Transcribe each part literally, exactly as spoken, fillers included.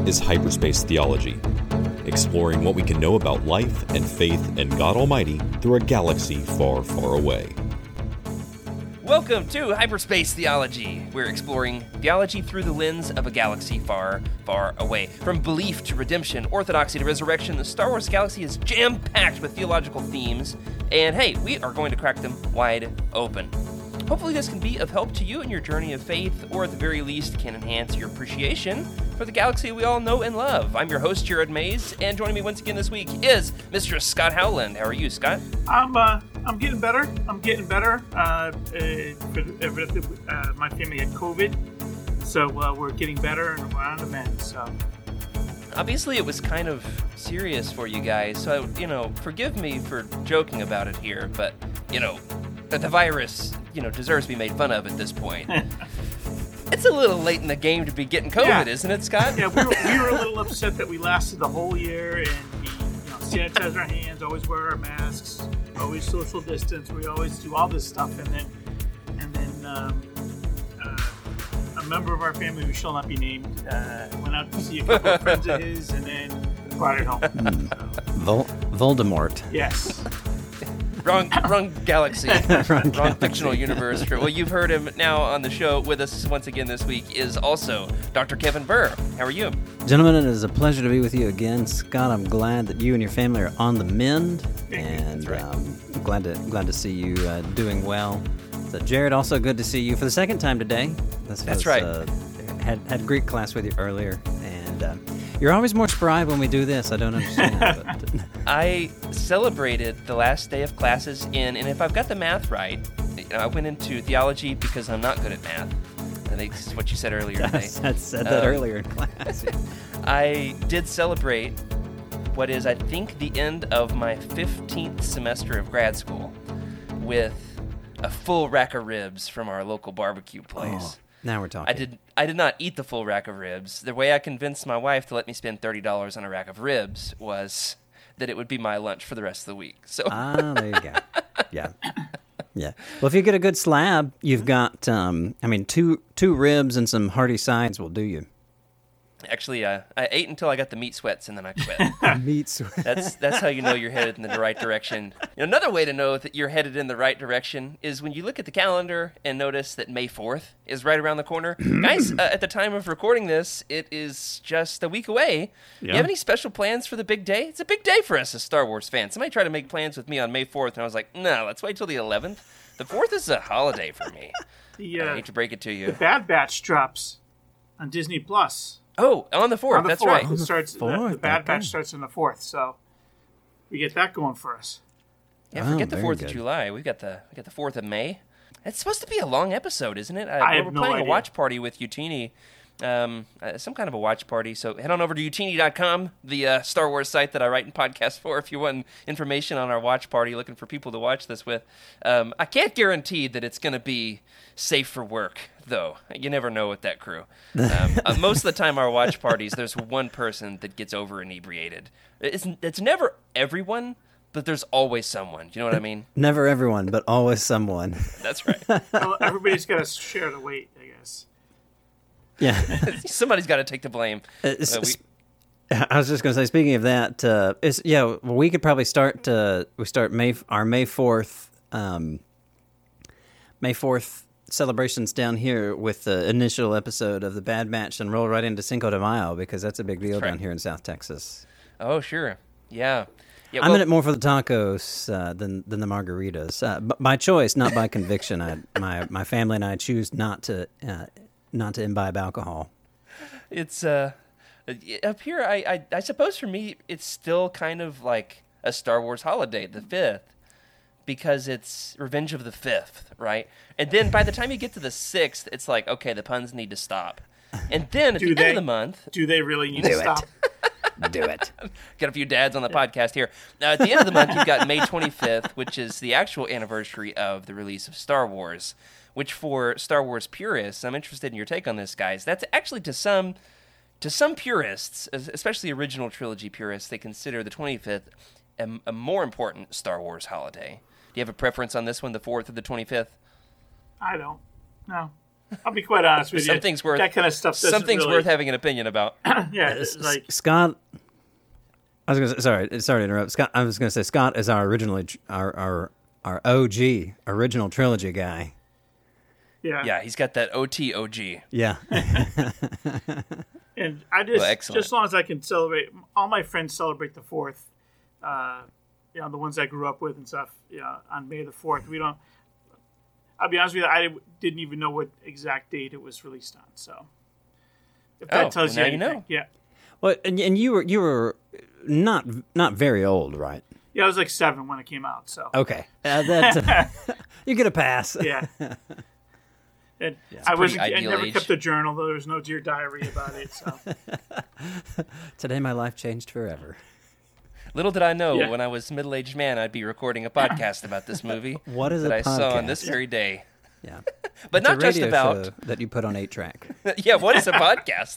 is Hyperspace Theology, exploring what we can know about life and faith and God Almighty through a galaxy far, far away. Welcome to Hyperspace Theology. We're exploring theology through the lens of a galaxy far, far away. From belief to redemption, orthodoxy to resurrection, the Star Wars galaxy is jam-packed with theological themes, and hey, we are going to crack them wide open. Hopefully this can be of help to you in your journey of faith, or at the very least can enhance your appreciation for the galaxy we all know and love. I'm your host, Jared Mays, and joining me once again this week is Mister Scott Howland. How are you, Scott? I'm uh, I'm getting better. I'm getting better. Uh, uh, for, uh, my family had COVID, so uh, we're getting better and we're on the mend. So obviously it was kind of serious for you guys, so you know, forgive me for joking about it here, but you know, the virus, you know, deserves to be made fun of at this point. It's a little late in the game to be getting COVID, yeah. Isn't it, Scott? Yeah, we were, we were a little upset that we lasted the whole year, and we, you know, sanitize our hands, always wear our masks, always social distance. We always do all this stuff, and then, and then um, uh, a member of our family who shall not be named uh, went out to see a couple of friends of his, and then brought it home. Mm. So. Vol- Voldemort. Yes. Wrong, wrong galaxy, wrong, wrong galaxy. Fictional universe. Well, you've heard him now on the show with us once again this week is also Doctor Kevin Burr. How are you? Gentlemen, it is a pleasure to be with you again. Scott, I'm glad that you and your family are on the mend, and right. um, glad to glad to see you uh, doing well. So, Jared, also good to see you for the second time today. This That's was, right. Uh, had had Greek class with you earlier, and uh, you're always more spry when we do this. I don't understand. but, I celebrated the last day of classes in, and if I've got the math right, you know, I went into theology because I'm not good at math. I think this is what you said earlier today. I said that um, earlier in class. I did celebrate what is, I think, the end of my fifteenth semester of grad school with a full rack of ribs from our local barbecue place. Oh, now we're talking. I did I did not eat the full rack of ribs. The way I convinced my wife to let me spend thirty dollars on a rack of ribs was that it would be my lunch for the rest of the week. So ah, there you go. Yeah, yeah. Well, if you get a good slab, you've got, um, I mean, two two ribs and some hearty sides will do you. Actually, uh, I ate until I got the meat sweats, and then I quit. Meat sweats. That's that's how you know you're headed in the right direction. You know, another way to know that you're headed in the right direction is when you look at the calendar and notice that May fourth is right around the corner. Guys, uh, at the time of recording this, it is just a week away. Yeah. You have any special plans for the big day? It's a big day for us as Star Wars fans. Somebody tried to make plans with me on May fourth, and I was like, no, let's wait till the eleventh. The fourth is a holiday for me. The, uh, I hate to break it to you. The Bad Batch drops on Disney Plus. Oh, on the fourth. On the That's fourth. right. It starts, fourth, the, the Bad okay. Batch starts on the fourth, so we get that going for us. Yeah, Oh, forget the very fourth of good. July. We got the we got the fourth of May. It's supposed to be a long episode, isn't it? Uh, I we're have no playing idea. a watch party with Utini, um, uh, some kind of a watch party. So head on over to utini dot com, the uh, Star Wars site that I write and podcast for. If you want information on our watch party, looking for people to watch this with, um, I can't guarantee that it's going to be safe for work, though. You never know with that crew. Um, uh, most of the time, our watch parties, there's one person that gets over inebriated. It's it's never everyone. But there's always someone. You know what I mean? Never everyone, but always someone. That's right. Well, everybody's got to share the weight, I guess. Yeah. Somebody's got to take the blame. Uh, Uh, we, I was just going to say, speaking of that, uh, it's, yeah, well, we could probably start. Uh, we start May our May fourth, um, May fourth celebrations down here with the initial episode of the Bad Batch, and roll right into Cinco de Mayo because that's a big deal That's right. down here in South Texas. oh, sure. Yeah. yeah I'm well, in it more for the tacos uh, than than the margaritas, uh, b- by choice, not by conviction. I, my my family and I choose not to uh, not to imbibe alcohol. It's, uh, up here, I, I, I suppose for me, it's still kind of like a Star Wars holiday, the fifth, because it's Revenge of the Fifth, right? And then by the time you get to the sixth, it's like, okay, the puns need to stop. And then at Do the they? end of the month... Do they really need Do to it. stop? Do it. Got a few dads on the podcast here. Now, at the end of the month, you've got May twenty-fifth, which is the actual anniversary of the release of Star Wars, which for Star Wars purists, I'm interested in your take on this, guys. That's actually to some to some purists, especially original trilogy purists, they consider the twenty-fifth a, a more important Star Wars holiday. Do you have a preference on this one, the fourth or the twenty-fifth? I don't. No. I'll be quite honest with you. Something's worth that kind of stuff. doesn't Something's really, worth having an opinion about. Yeah, it's like Scott. I was going to say, sorry, sorry to interrupt. Scott, I was going to say Scott is our originally our our our O G original trilogy guy. yeah, Yeah, he's got that O T O G. Yeah. And I just, Well, excellent. just as long as I can celebrate, all my friends celebrate the fourth. Uh, you know, the ones I grew up with and stuff. You know, on May the fourth. We don't. I'll be honest with you. I didn't even know what exact date it was released on. So, if that Oh, tells well, you now you anything, know. yeah, Well, and, and you were you were not not very old, right? yeah, I was like seven when it came out. So, Okay, uh, that you get a pass. yeah. And I was I ideal never age. kept a journal, though there was no dear diary about it. So, Today, my life changed forever. Little did I know, Yeah. when I was a middle-aged man, I'd be recording a podcast about this movie. What is that a I saw on podcast? this very day. Yeah, But It's a not just radio about. show that you put on eight track. Yeah, what is a podcast?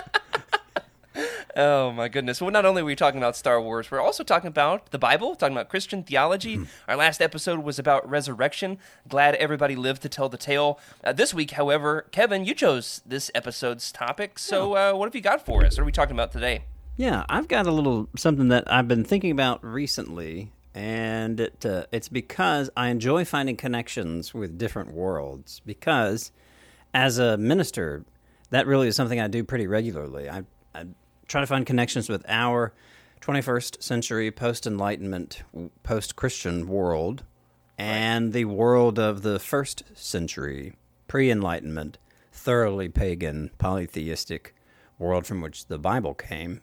Oh my goodness! Well, not only are we talking about Star Wars, we're also talking about the Bible, talking about Christian theology. Our last episode was about resurrection. Glad everybody lived to tell the tale. Uh, this week, however, Kevin, you chose this episode's topic. So, uh, what have you got for us? What are we talking about today? Yeah, I've got a little something that I've been thinking about recently, and it uh, it's because I enjoy finding connections with different worlds. Because as a minister, that really is something I do pretty regularly. I, I try to find connections with our twenty-first century post-Enlightenment, post-Christian world, and the world of the first century pre-Enlightenment, thoroughly pagan, polytheistic world from which the Bible came.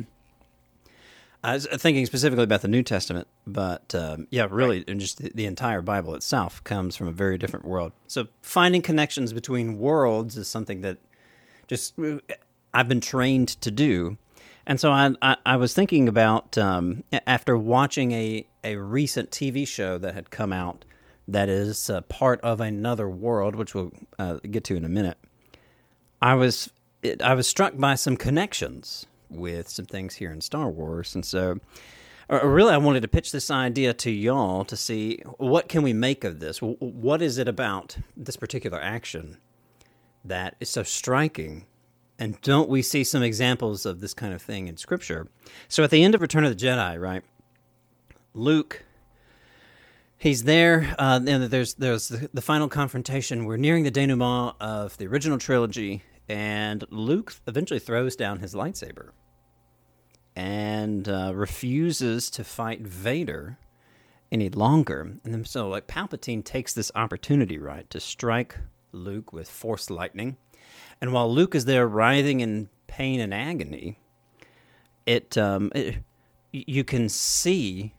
I was thinking specifically about the New Testament, but um, yeah, really, and just the, the entire Bible itself comes from a very different world. So finding connections between worlds is something that just I've been trained to do. And so I, I, I was thinking about, um, after watching a, a recent T V show that had come out that is uh, part of another world, which we'll uh, get to in a minute, I was it, I was struck by some connections with some things here in Star Wars. And so uh, really I wanted to pitch this idea to y'all to see what can we make of this? What is it about this particular action that is so striking? And don't we see some examples of this kind of thing in Scripture? So at the end of Return of the Jedi, right, Luke, he's there, uh, and there's there's the, the final confrontation. We're nearing the denouement of the original trilogy, and Luke eventually throws down his lightsaber and uh, refuses to fight Vader any longer. And then so, like, Palpatine takes this opportunity, right, to strike Luke with Force lightning. And while Luke is there writhing in pain and agony, it, um, it you can see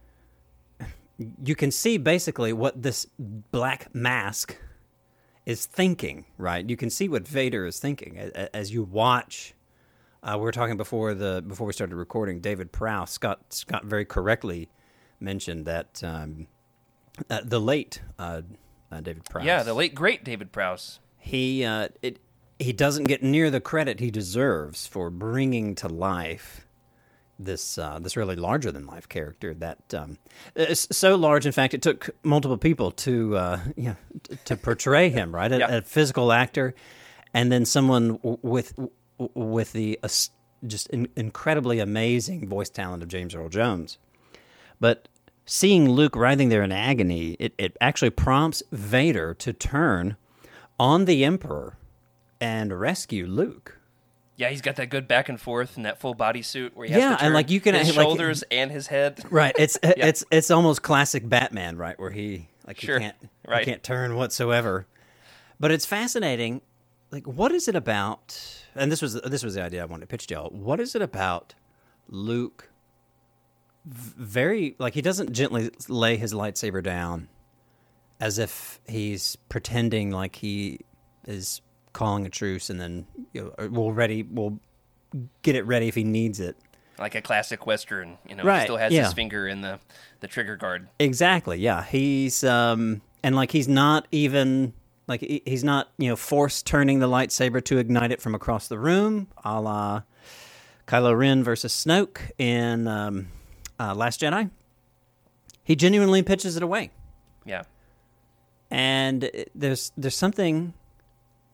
you can see basically what this black mask is thinking, right? You can see what Vader is thinking as, as you watch. Uh, we were talking before the before we started recording. David Prowse, Scott Scott very correctly mentioned that um, uh, the late uh, uh, David Prowse. Yeah, the late great David Prowse. He uh, it. He doesn't get near the credit he deserves for bringing to life this uh, this really larger than life character that um, is so large. In fact, it took multiple people to uh, you know, t- to portray him, right? A, Yeah. a physical actor, and then someone w- with w- with the uh, just in- incredibly amazing voice talent of James Earl Jones. But seeing Luke writhing there in agony, it, it actually prompts Vader to turn on the Emperor and rescue Luke. Yeah, he's got that good back and forth in that full bodysuit where he has Yeah, to and, turn like, you can- his like- shoulders and his head. Right. It's it's it's almost classic Batman, right? Where he like Sure. he can't Right. he can't turn whatsoever. But it's fascinating. Like, what is it about? And this was this was the idea I wanted to pitch to y'all. What is it about Luke? v- Very like he doesn't gently lay his lightsaber down, as if he's pretending like he is calling a truce, and then you know, we'll ready we'll get it ready if he needs it. Like a classic Western, you know, Right, he still has yeah. his finger in the, the trigger guard. Exactly. Yeah, he's um and like he's not even like he- he's not you know force turning the lightsaber to ignite it from across the room, a la Kylo Ren versus Snoke in um, uh, Last Jedi. He genuinely pitches it away, Yeah. and it- there's there's something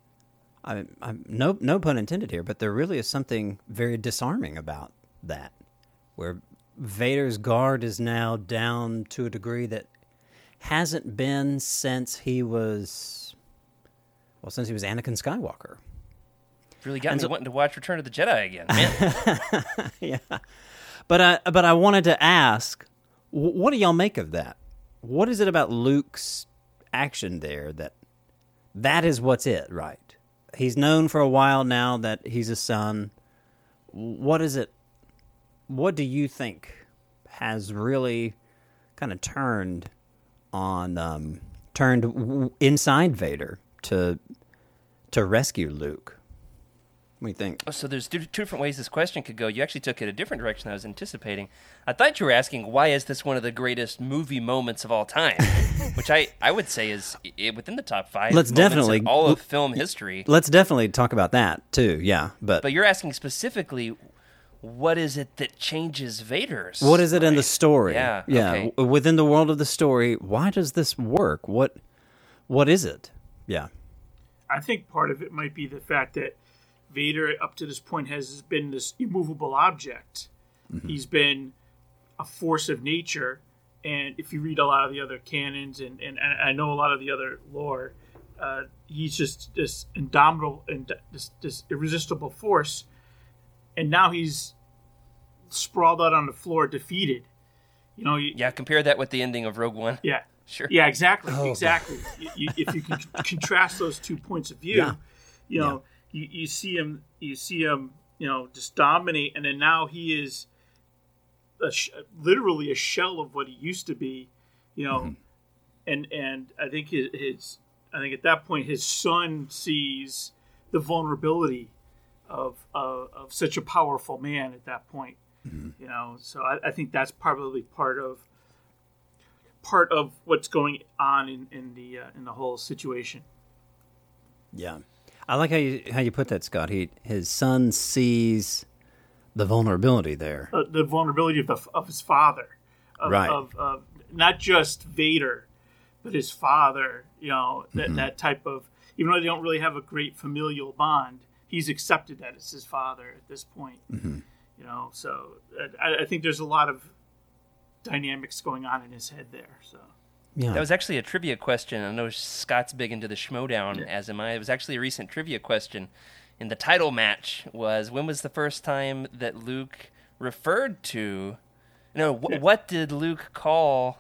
I, I, no, no pun intended here, but there really is something very disarming about that, where Vader's guard is now down to a degree that hasn't been since he was, well, since he was Anakin Skywalker. Really got And me so- wanting to watch Return of the Jedi again, man. Yeah, but I, but I wanted to ask, wh- what do y'all make of that? What is it about Luke's action there that that is what's it, right? He's known for a while now that he's a son. What is it? What do you think has really kind of turned on, um, turned w- inside Vader to to rescue Luke? What do you think? So there's two, two different ways this question could go. You actually took it a different direction than I was anticipating. I thought you were asking, why is this one of the greatest movie moments of all time? Which I, I would say is i- within the top five Let's moments definitely- in all of film history. Let's definitely talk about that too. Yeah, but, But you're asking specifically, what is it that changes Vader's? what is it in the right? story? Yeah, yeah. okay. w- Within the world of the story, why does this work? What, what is it? Yeah, I think part of it might be the fact that Vader, up to this point, has been this immovable object. Mm-hmm. He's been a force of nature, and if you read a lot of the other canons, and, and, and I know a lot of the other lore, uh, he's just this indomitable and this, this irresistible force, and now he's sprawled out on the floor, defeated. You know, you, Yeah, compare that with the ending of Rogue One. yeah. Sure. Yeah, exactly, Oh, exactly. you, you, if you can contrast those two points of view, Yeah. you know, you, you see him, you see him, you know, just dominate, and then now he is a sh- literally a shell of what he used to be, you know, Mm-hmm. and and I think his, his, I think at that point his son sees the vulnerability of of, of such a powerful man at that point, Mm-hmm. you know. So I, I think that's probably part of. part of what's going on in, in the uh, in the whole situation. yeah. I like how you how you put that, Scott. He his son sees the vulnerability there. Uh, the vulnerability of the of his father, of, Right. of, of not just Vader, but his father. You know that that type of, even though they don't really have a great familial bond, he's accepted that as his father at this point. You know, so uh, I, I think there's a lot of dynamics going on in his head there. So Yeah. That was actually a trivia question. I know Scott's big into the Schmodown, as am I. It was actually a recent trivia question. In the title match was, when was the first time that Luke referred to... No, wh- what did Luke call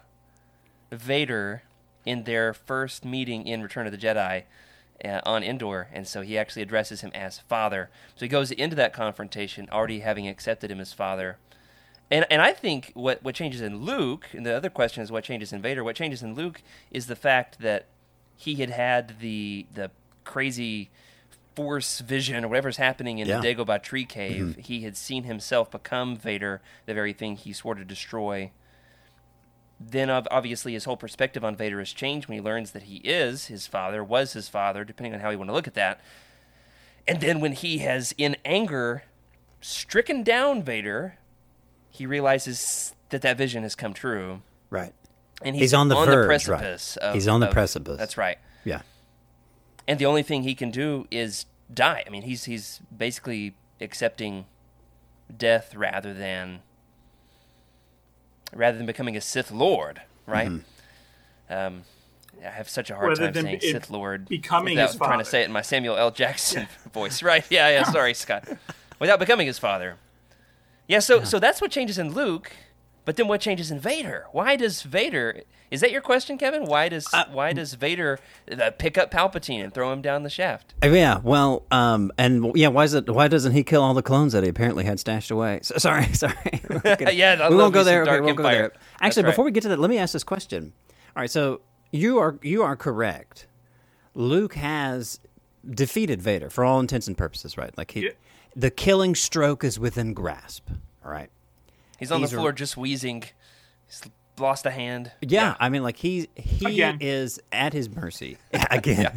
Vader in their first meeting in Return of the Jedi uh, on Endor? And so he actually addresses him as father. So he goes into that confrontation already having accepted him as father. And and I think what, what changes in Luke, and the other question is what changes in Vader, what changes in Luke is the fact that he had had the the crazy force vision or whatever's happening in Yeah. the Dagobah tree cave. He had seen himself become Vader, the very thing he swore to destroy. Then ob- obviously his whole perspective on Vader has changed when he learns that he is his father, was his father, depending on how you want to look at that. And then when he has, in anger, stricken down Vader, he realizes that that vision has come true, right. and he's, He's on the verge, precipice. right. Of, He's on the of- precipice. That's right. Yeah. And the only thing he can do is die. I mean, he's he's basically accepting death rather than rather than becoming a Sith Lord, right? Mm-hmm. Um, I have such a hard Rather time than saying it Sith Lord becoming without his trying to father. say it in my Samuel L. Jackson voice, right? Yeah, yeah. Sorry, Scott. Without becoming his father. Yeah, so so that's what changes in Luke, but then what changes in Vader? Why does Vader? Is that your question, Kevin? Why does Uh, why does Vader uh, pick up Palpatine and throw him down the shaft? Uh, Yeah, well, um, and yeah, why is it? Why doesn't he kill all the clones that he apparently had stashed away? So, sorry, sorry. Yeah, I we love won't go me some there. Okay, Dark we won't go Empire. there. That's Actually, right. before we get to that, let me ask this question. All right, so you are you are correct. Luke has defeated Vader for all intents and purposes, right? Like he, Yeah. the killing stroke is within grasp. All right. He's on These the are- floor just wheezing. He's lost a hand. Yeah, I mean, like he he Again. is at his mercy again.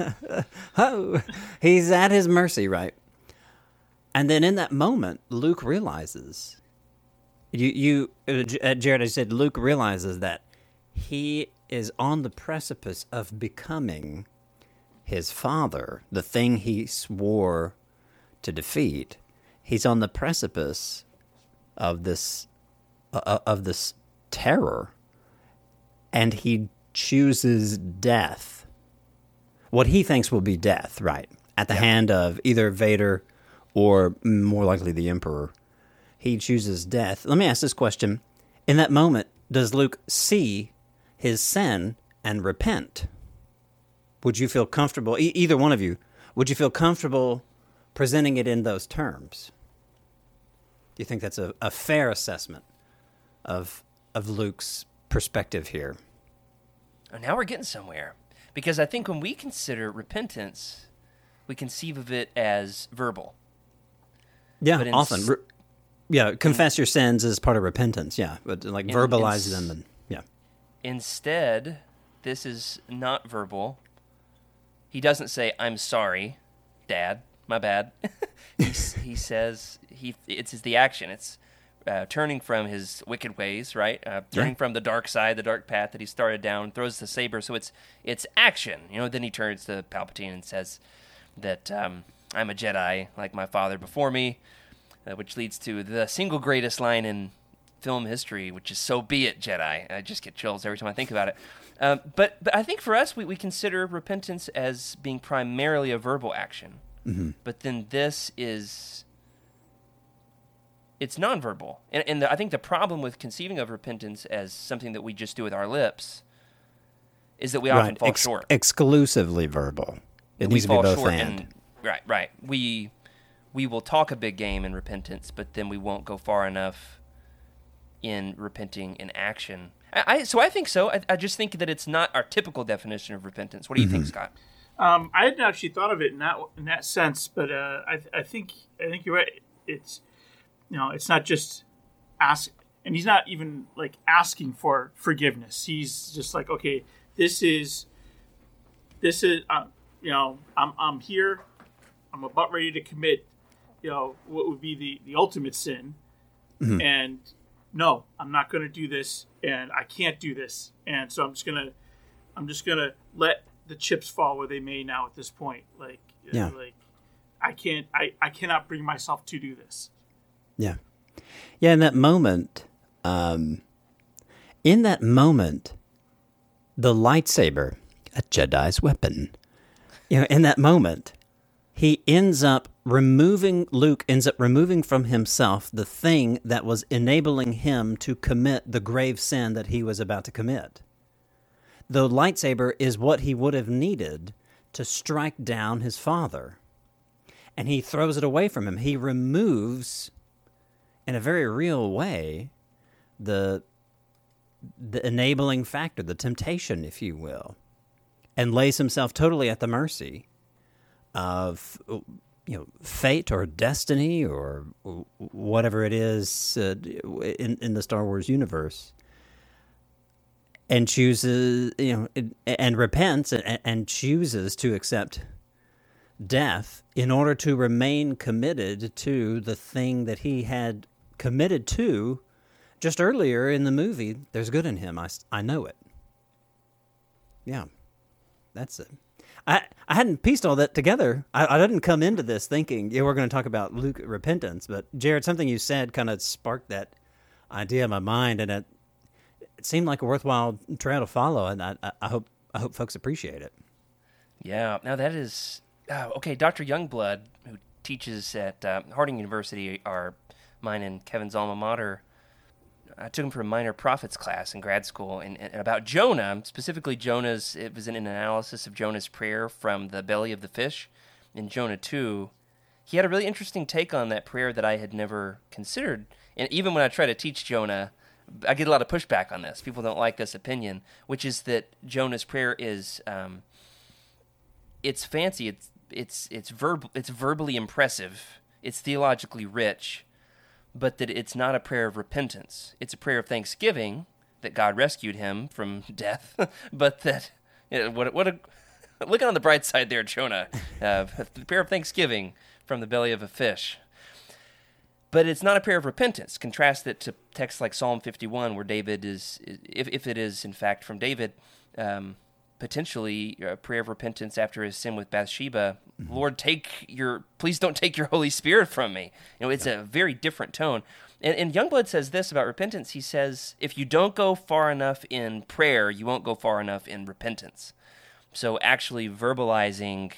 Oh, he's at his mercy, right? And then in that moment, Luke realizes. You you uh, J- uh, Jared, I said Luke realizes that he is on the precipice of becoming his father, the thing he swore to defeat. He's on the precipice of this uh, of this terror, and he chooses death. What he thinks will be death, right? At the yeah. hand of either Vader or more likely the Emperor. He chooses death. Let me ask this question. In that moment, does Luke see his sin and repent? Would you feel comfortable, e- either one of you, would you feel comfortable presenting it in those terms? Do you think that's a, a fair assessment of of Luke's perspective here? Oh, now we're getting somewhere. Because I think when we consider repentance, we conceive of it as verbal. Yeah, in, often. Re- yeah, confess in, your sins is part of repentance, yeah. But like in, verbalize in, them, and, yeah. Instead, this is not verbal. He doesn't say, I'm sorry, Dad, my bad. he, he says, he it's the action. It's uh, turning from his wicked ways, right? Uh, turning yeah. from the dark side, the dark path that he started down, throws the saber. So it's it's action. You know. Then he turns to Palpatine and says that um, I'm a Jedi like my father before me, uh, which leads to the single greatest line in film history, which is "So be it, Jedi." I just get chills every time I think about it. Um, but but I think for us, we, we consider repentance as being primarily a verbal action. Mm-hmm. But then this is, it's nonverbal. And, and the, I think the problem with conceiving of repentance as something that we just do with our lips is that we often right. fall Ex- short. Exclusively verbal. It we needs to fall be both short and. and, right, right. We, we will talk a big game in repentance, but then we won't go far enough in repenting in action. I, I so I think so. I, I just think that it's not our typical definition of repentance. What do you Mm-hmm. think, Scott? Um, I hadn't actually thought of it in that in that sense, but uh, I, I think I think you're right. It's you know, it's not just ask, and he's not even like asking for forgiveness. He's just like, okay, this is this is uh, you know, I'm I'm here, I'm about ready to commit, you know, what would be the, the ultimate sin, Mm-hmm. and no, I'm not going to do this, and I can't do this, and so I'm just gonna I'm just gonna let the chips fall where they may now at this point. Like, yeah. like I can't, I, I cannot bring myself to do this. Yeah. Yeah, in that moment, um, in that moment, the lightsaber, a Jedi's weapon, you know, in that moment, he ends up removing, Luke ends up removing from himself the thing that was enabling him to commit the grave sin that he was about to commit. The lightsaber is what he would have needed to strike down his father. And he throws it away from him. He removes, in a very real way, the the enabling factor, the temptation, if you will, and lays himself totally at the mercy of, you know, fate or destiny or whatever it is uh, in, in the Star Wars universe. And chooses, you know, and repents and, and chooses to accept death in order to remain committed to the thing that he had committed to just earlier in the movie. There's good in him. I, I know it. Yeah, that's it. I, I hadn't pieced all that together. I, I didn't come into this thinking, yeah, we're going to talk about Luke repentance. But, Jared, something you said kind of sparked that idea in my mind, and it It seemed like a worthwhile trail to follow, and I, I hope I hope folks appreciate it. Yeah, now that is oh, okay. Doctor Youngblood, who teaches at uh, Harding University, our mine and Kevin's alma mater, I took him for a minor prophets class in grad school, and, and about Jonah, specifically Jonah's. It was an analysis of Jonah's prayer from the belly of the fish in Jonah two. He had a really interesting take on that prayer that I had never considered, and even when I try to teach Jonah, I get a lot of pushback on this. People don't like this opinion, which is that Jonah's prayer is, um, it's fancy, it's it's it's verb, it's verbally impressive, it's theologically rich, but that it's not a prayer of repentance. It's a prayer of thanksgiving that God rescued him from death, but that you know, what what a looking on the bright side there, Jonah, uh, the prayer of thanksgiving from the belly of a fish. But it's not a prayer of repentance. Contrast it to texts like Psalm fifty-one, where David is, if if it is in fact from David, um, potentially a prayer of repentance after his sin with Bathsheba. Mm-hmm. Lord, take your, please don't take your Holy Spirit from me. You know, it's yeah. a very different tone. And, and Youngblood says this about repentance. He says, if you don't go far enough in prayer, you won't go far enough in repentance. So actually verbalizing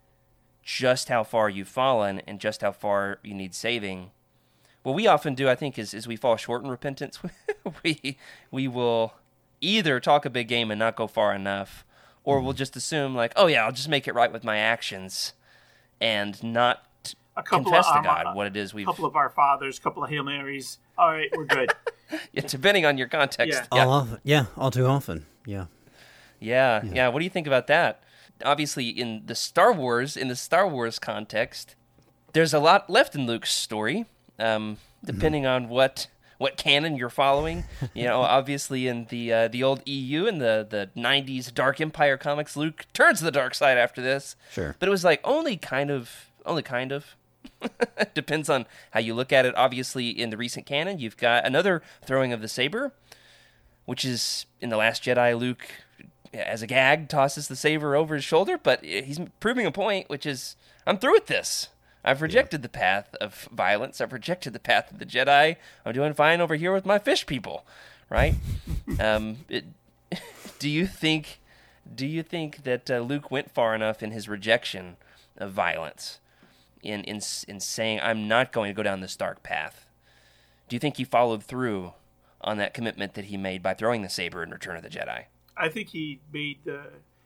just how far you've fallen and just how far you need saving. What we often do, I think, is, is we fall short in repentance. we we will either talk a big game and not go far enough, or mm-hmm. we'll just assume, like, oh yeah, I'll just make it right with my actions and not a couple confess of, to um, God uh, what it is we've... A couple of Our Fathers, a couple of Hail Marys. All right, we're good. yeah, depending on your context. Yeah. Yeah. All often, yeah, all too often, yeah. yeah. Yeah, yeah. What do you think about that? Obviously, in the Star Wars, in the Star Wars context, there's a lot left in Luke's story, um, depending mm-hmm. on what what canon you're following. You know, obviously in the uh, the old E U and the the nineties Dark Empire comics, Luke turns to the dark side after this. Sure, but it was like only kind of, only kind of. Depends on how you look at it. Obviously, in the recent canon, you've got another throwing of the saber, which is in The Last Jedi. Luke, as a gag, tosses the saber over his shoulder, but he's proving a point, which is, I'm through with this. I've rejected yeah. the path of violence. I've rejected the path of the Jedi. I'm doing fine over here with my fish people, right? um, it, do you think? Do you think that uh, Luke went far enough in his rejection of violence, in in in saying, I'm not going to go down this dark path? Do you think he followed through on that commitment that he made by throwing the saber in Return of the Jedi? I think he made the.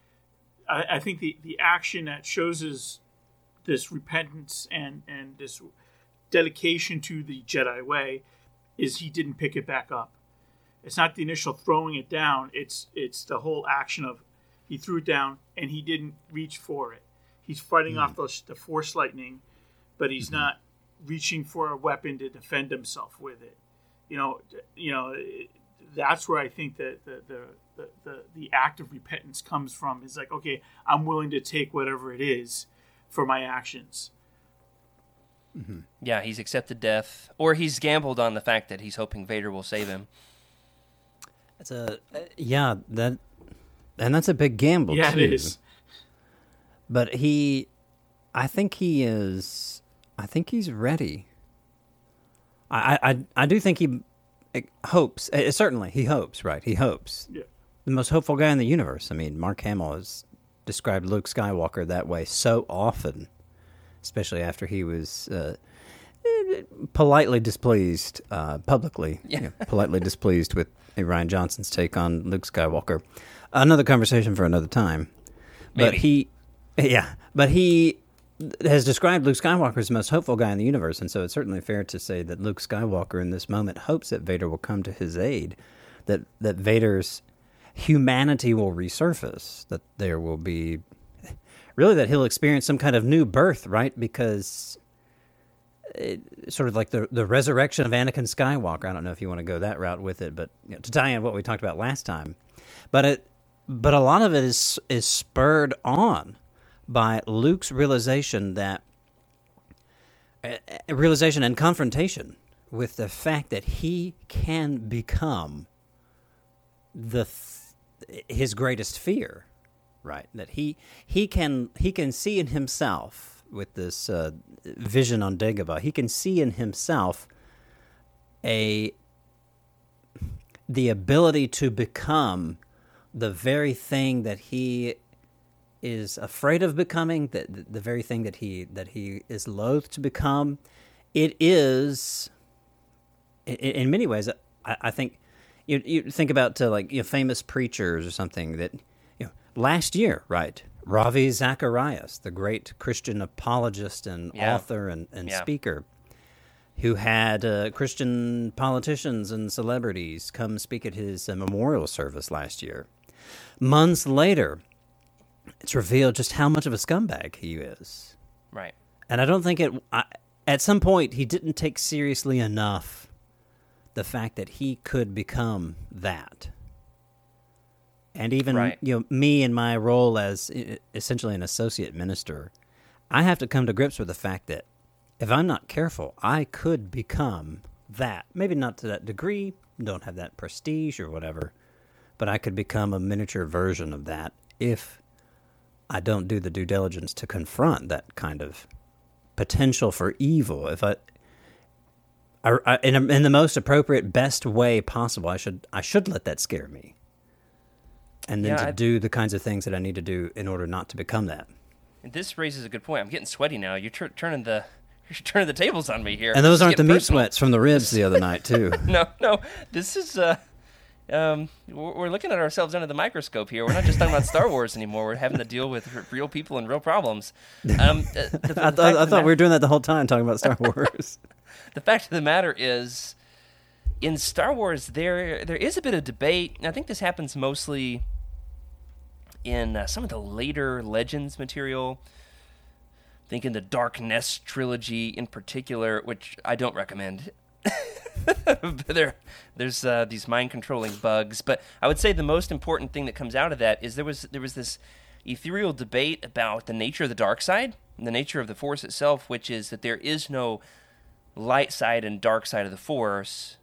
I, I think the, the action that shows his this repentance and, and this dedication to the Jedi way is he didn't pick it back up. It's not the initial throwing it down. It's it's the whole action of he threw it down and he didn't reach for it. He's fighting mm-hmm. off the, the Force lightning, but he's mm-hmm. not reaching for a weapon to defend himself with it. You know, you know. That's where I think that the the, the, the the act of repentance comes from. Is like, okay, I'm willing to take whatever it is for my actions. Mm-hmm. Yeah, he's accepted death, or he's gambled on the fact that he's hoping Vader will save him. That's a uh, yeah that, and that's a big gamble. Yeah, too. It is. But he, I think he is. I think he's ready. I I I do think he. Hopes, uh, certainly, he hopes, right? He hopes. Yeah. The most hopeful guy in the universe. I mean, Mark Hamill has described Luke Skywalker that way so often, especially after he was uh, politely displeased, uh, publicly, yeah. you know, politely displeased with Rian Johnson's take on Luke Skywalker. Another conversation for another time. Maybe. But he, yeah, but he has described Luke Skywalker as the most hopeful guy in the universe, and so it's certainly fair to say that Luke Skywalker in this moment hopes that Vader will come to his aid, that that Vader's humanity will resurface, that there will be, really that he'll experience some kind of new birth, right? Because it, sort of like the the resurrection of Anakin Skywalker. I don't know if you want to go that route with it, but you know, to tie in what we talked about last time, but it but a lot of it is is spurred on by Luke's realization that uh, realization and confrontation with the fact that he can become the th- his greatest fear, right? That he he can he can see in himself with this uh, vision on Dagobah. He can see in himself a the ability to become the very thing that he is afraid of becoming, that the, the very thing that he that he is loath to become. It is, in, in many ways, I, I think, you you think about uh, like you know, famous preachers or something that, you know, last year, right? Ravi Zacharias, the great Christian apologist and yeah. author and, and yeah. speaker, who had uh, Christian politicians and celebrities come speak at his uh, memorial service last year. Months later, it's revealed just how much of a scumbag he is. Right. And I don't think it... I, at some point, he didn't take seriously enough the fact that he could become that. And even right. you know, me in my role as essentially an associate minister, I have to come to grips with the fact that if I'm not careful, I could become that. Maybe not to that degree, don't have that prestige or whatever, but I could become a miniature version of that if I don't do the due diligence to confront that kind of potential for evil. If I, I, I in, a, in the most appropriate, best way possible, I should I should let that scare me, and then Yeah, to I- do the kinds of things that I need to do in order not to become that. And this raises a good point. I'm getting sweaty now. You're tur turning the you're turning the tables on me here. And those It's aren't the getting meat personal. sweats from the ribs the other night too. No, no. This is uh, um, we're we're looking at ourselves under the microscope here. We're not just talking about Star Wars anymore. We're having to deal with r- real people and real problems. Um, uh, the, the I, fact thought I of the thought we were ma- doing that the whole time, talking about Star Wars. The fact of the matter is, in Star Wars, there there is a bit of debate. And I think this happens mostly in uh, some of the later Legends material. Thinking the Dark Nest trilogy in particular, which I don't recommend. there, there's uh, these mind controlling bugs, but I would say the most important thing that comes out of that is there was there was this ethereal debate about the nature of the dark side, and the nature of the Force itself, which is that there is no light side and dark side of the Force.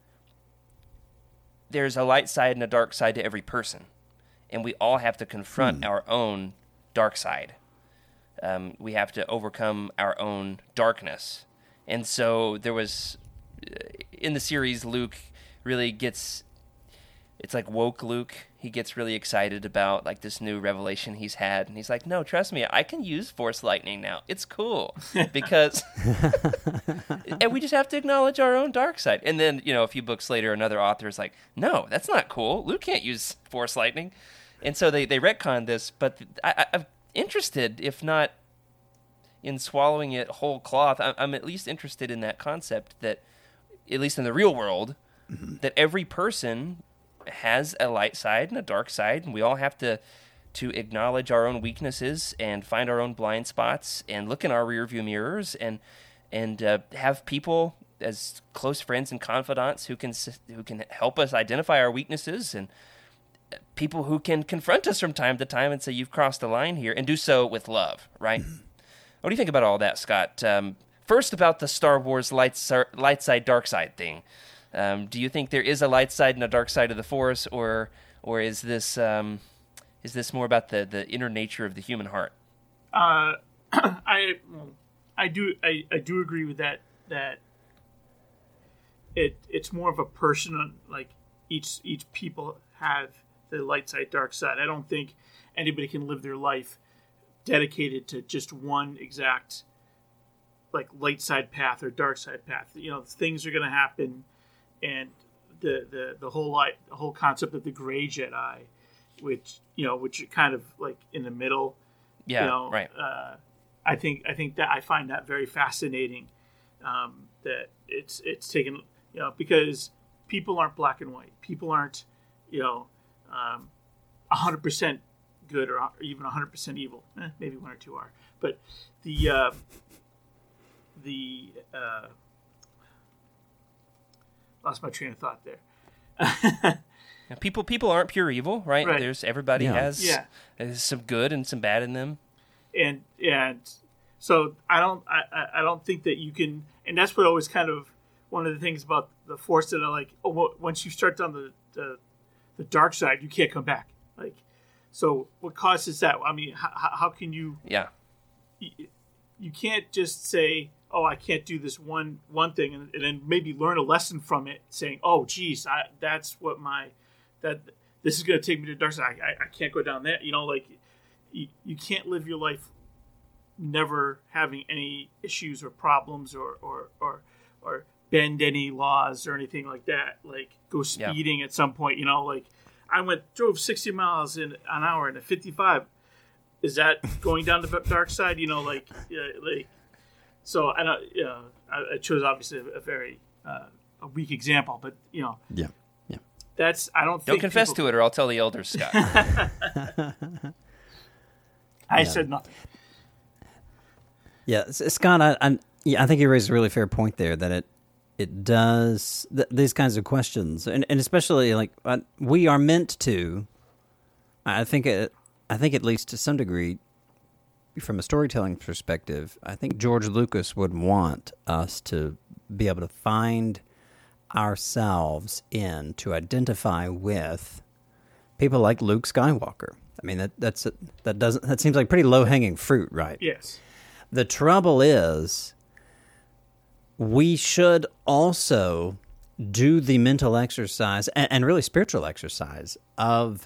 There's a light side and a dark side to every person, and we all have to confront our own dark side. Um, we have to overcome our own darkness. And so there was, uh, in the series, Luke really gets, it's like woke Luke. He gets really excited about like this new revelation he's had. And he's like, no, trust me, I can use Force lightning now. It's cool. Because, and we just have to acknowledge our own dark side. And then, you know, a few books later, another author is like, no, that's not cool. Luke can't use Force lightning. And so they, they retconned this, but I, I, I've interested, if not in swallowing it whole cloth, I'm at least interested in that concept that, at least in the real world, mm-hmm. that every person has a light side and a dark side, and we all have to to acknowledge our own weaknesses and find our own blind spots and look in our rearview mirrors and and uh, have people as close friends and confidants who can who can help us identify our weaknesses, and people who can confront us from time to time and say, you've crossed the line here, and do so with love, right? Mm-hmm. What do you think about all that, Scott? Um, first, about the Star Wars light, light side, dark side thing. Um, do you think there is a light side and a dark side of the Force, or or is this um, is this more about the, the inner nature of the human heart? Uh, I I do I, I do agree with that. That it it's more of a personal, like each each people have the light side, dark side. I don't think anybody can live their life dedicated to just one exact like light side path or dark side path. You know, things are going to happen, and the the the whole light, the whole concept of the gray Jedi, which you know, which are kind of like in the middle. Yeah, you know, right. Uh, I think I think that I find that very fascinating. Um, that it's it's taken, you know, because people aren't black and white. People aren't, you know, um, one hundred percent good or even one hundred percent evil. Eh, maybe one or two are. But the uh, the uh, lost my train of thought there. Yeah, people people aren't pure evil, right? Right. There's everybody Yeah. has Yeah. has some good and some bad in them. and and so I don't I, I- I don't think that you can, and that's what always kind of one of the things about the Force that I like. Oh, well, once you start down the, the the dark side, you can't come back. Like, so what causes that? I mean, how, how can you, Yeah. you you can't just say, oh, I can't do this one one thing, and, and then maybe learn a lesson from it, saying, oh, geez, I, that's what my that this is going to take me to the dark side. I, I, I can't go down that. You know, like you, you can't live your life never having any issues or problems or or or, or bend any laws or anything like that. Like go speeding at some point. You know, like I went drove sixty miles in an hour in a fifty-five. Is that going down the dark side? You know, like yeah, like. So I don't. You know, I, I chose obviously a, a very uh, a weak example, but you know, Yeah, yeah. that's I don't. Don't think confess people, to it, or I'll tell the elders, Scott. I said nothing. Yeah, S- Scott, I, I, yeah, I think you raised a really fair point there. That it it does th- these kinds of questions, and, and especially like uh, we are meant to. I think it, I think at least to some degree, from a storytelling perspective, I think George Lucas would want us to be able to find ourselves in, to identify with people like Luke Skywalker. I mean, that that's that doesn't that seems like pretty low hanging fruit, right? Yes. The trouble is, we should also do the mental exercise and, and really spiritual exercise of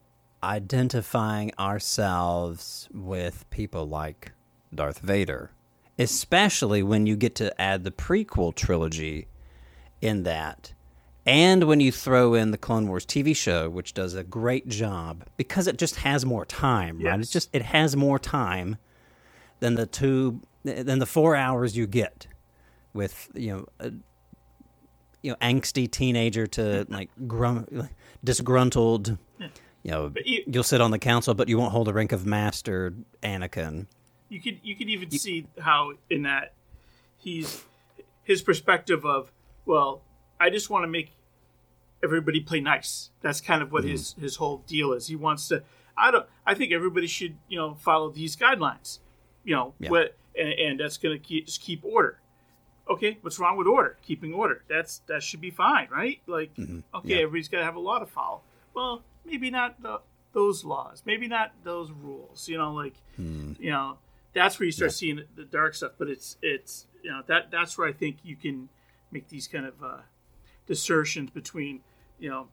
identifying ourselves with people like Darth Vader, especially when you get to add the prequel trilogy in that. And when you throw in the Clone Wars T V show, which does a great job, because it just has more time, right? Yes. It just it has more time than the two than the four hours you get with you know a, you know angsty teenager to like grum, disgruntled. You know, you, you'll sit on the council, but you won't hold the rank of Master Anakin. You could you could even you, see how in that he's his perspective of, well, I just want to make everybody play nice. That's kind of what mm. his, his whole deal is. He wants to. I don't. I think everybody should, you know, follow these guidelines. You know, yeah. what, and, and that's going to keep, just keep order. Okay, what's wrong with order? Keeping order. That's that should be fine, right? Like, mm-hmm. okay, yeah. everybody's got to have a law to follow. Well, maybe not the, those laws. Maybe not those rules. You know, like, mm. you know, that's where you start yeah. seeing the dark stuff. But it's it's you know that that's where I think you can make these kind of uh, dissertions between, you know,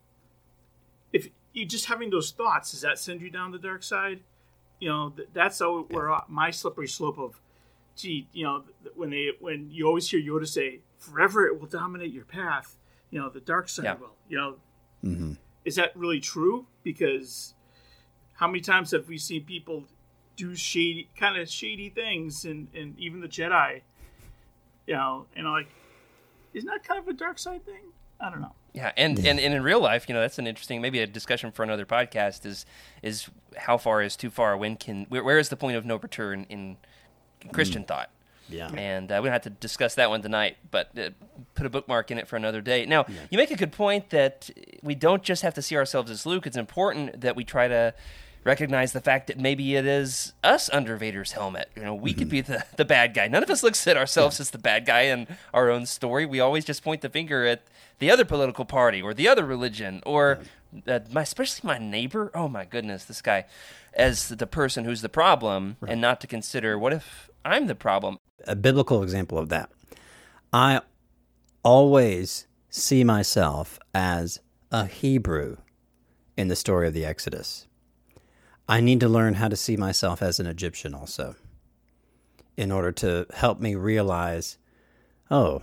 if you just having those thoughts, does that send you down the dark side? You know, th- that's how, where uh, my slippery slope of, gee, you know, when they when you always hear Yoda say, "Forever it will dominate your path," you know, the dark side yeah. will. You know, mm-hmm. is that really true? Because how many times have we seen people do shady, kind of shady things, and, and even the Jedi, you know, and like, isn't that kind of a dark side thing? I don't know. Yeah, and, and, and in real life, you know, that's an interesting, maybe a discussion for another podcast. Is is how far is too far? When can where, where is the point of no return in, in Christian mm. thought? Yeah, and uh, we don't have to discuss that one tonight, but uh, put a bookmark in it for another day. Now, yeah. you make a good point that we don't just have to see ourselves as Luke. It's important that we try to recognize the fact that maybe it is us under Vader's helmet. You know, we mm-hmm. could be the, the bad guy. None of us looks at ourselves yeah. as the bad guy in our own story. We always just point the finger at the other political party or the other religion or uh, my, especially my neighbor. Oh my goodness, this guy as the person who's the problem right. and not to consider what if I'm the problem. A biblical example of that. I always see myself as a Hebrew in the story of the Exodus. I need to learn how to see myself as an Egyptian also in order to help me realize, oh,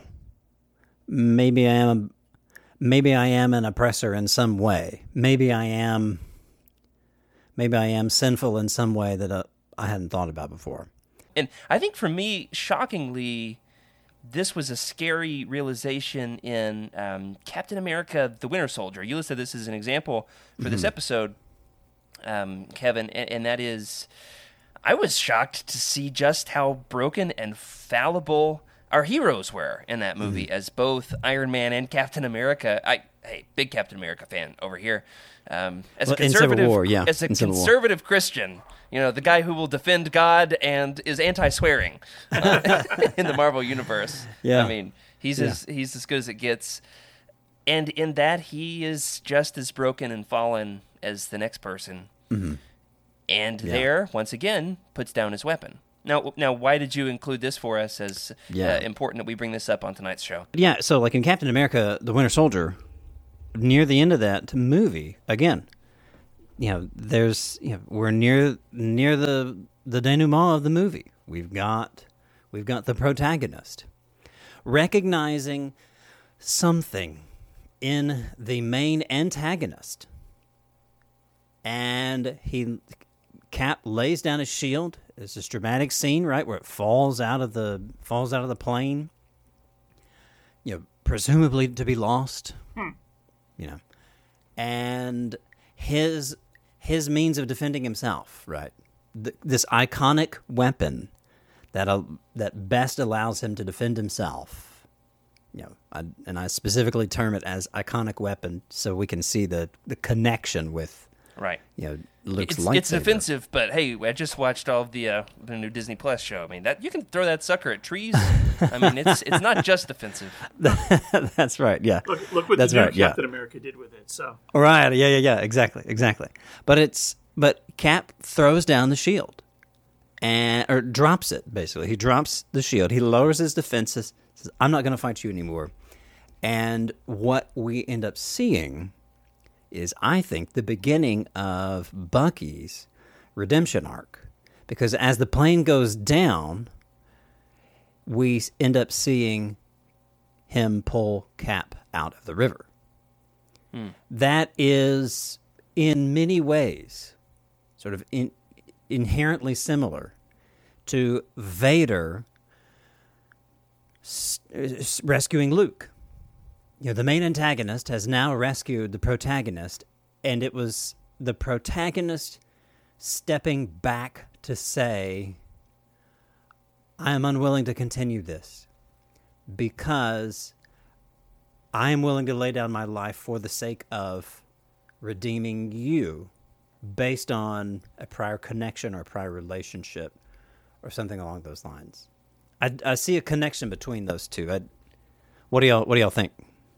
maybe I am maybe I am an oppressor in some way. Maybe I am maybe I am sinful in some way that uh, I hadn't thought about before. And I think for me, shockingly, this was a scary realization in um, Captain America, the Winter Soldier. You listed this as an example for mm-hmm. this episode, um, Kevin, and, and that is, I was shocked to see just how broken and fallible our heroes were in that movie, mm-hmm. as both Iron Man and Captain America. I hey, big Captain America fan over here. Um, as well, a conservative, in Civil War, yeah. as a in conservative Christian, you know, the guy who will defend God and is anti-swearing uh, in the Marvel universe. Yeah. I mean, he's yeah. as he's as good as it gets, and in that he is just as broken and fallen as the next person. Mm-hmm. And yeah. there, once again, puts down his weapon. Now, now, why did you include this for us as yeah. uh, important that we bring this up on tonight's show? Yeah, so like in Captain America, the Winter Soldier, near the end of that movie, again, you know, there's, you know, we're near near the the denouement of the movie. We've got we've got the protagonist recognizing something in the main antagonist, and he Cap lays down his shield. It's this dramatic scene, right, where it falls out of the falls out of the plane, you know, presumably to be lost, hmm. you know, and his his means of defending himself, right, Th- this iconic weapon that uh, that best allows him to defend himself, you know, I, and I specifically term it as iconic weapon so we can see the the connection with. Right. You know, Luke's it's, it's offensive, but hey, I just watched all of the uh, the new Disney Plus show. I mean, that you can throw that sucker at trees. I mean, it's it's not just offensive. That's right. Yeah. Look, look what That's the new right, Captain yeah. America did with it. So. Right. Yeah. Yeah. Yeah. Exactly. Exactly. But it's But Cap throws down the shield, and or drops it, basically. He drops the shield. He lowers his defenses, says, I'm not going to fight you anymore. And what we end up seeing is, I think, the beginning of Bucky's redemption arc. Because as the plane goes down, we end up seeing him pull Cap out of the river. Hmm. That is, in many ways, sort of in, inherently similar to Vader s- s- rescuing Luke. You know, the main antagonist has now rescued the protagonist, and it was the protagonist stepping back to say, I am unwilling to continue this because I am willing to lay down my life for the sake of redeeming you based on a prior connection or a prior relationship or something along those lines. I, I see a connection between those two. I, what do y'all What do y'all think?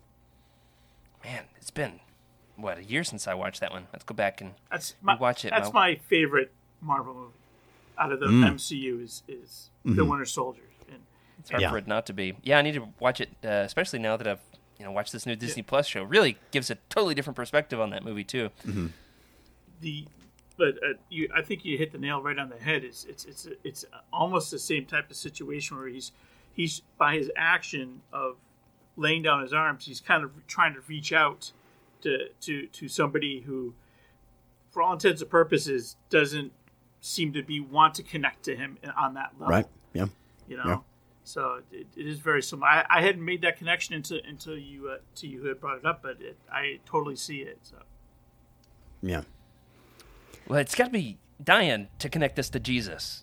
Man, it's been, what, a year since I watched that one. Let's go back and that's my, watch it. That's Mo. my favorite Marvel movie out of the Mm. M C U is, is Mm-hmm. The Winter Soldier. And, It's hard Yeah. for it not to be. Yeah, I need to watch it, uh, especially now that I've you know watched this new Disney Plus show. Really gives a totally different perspective on that movie, too. Mm-hmm. the but uh, you, I think you hit the nail right on the head. It's it's it's it's almost the same type of situation where he's he's by his action of laying down his arms, he's kind of trying to reach out to to to somebody who, for all intents and purposes, doesn't seem to be want to connect to him on that level. Right? Yeah. You know. Yeah. So it, it is very similar. I, I hadn't made that connection until until you uh, to you had brought it up, but it, I totally see it. So. Yeah. Well, it's got to be Diane to connect us to Jesus.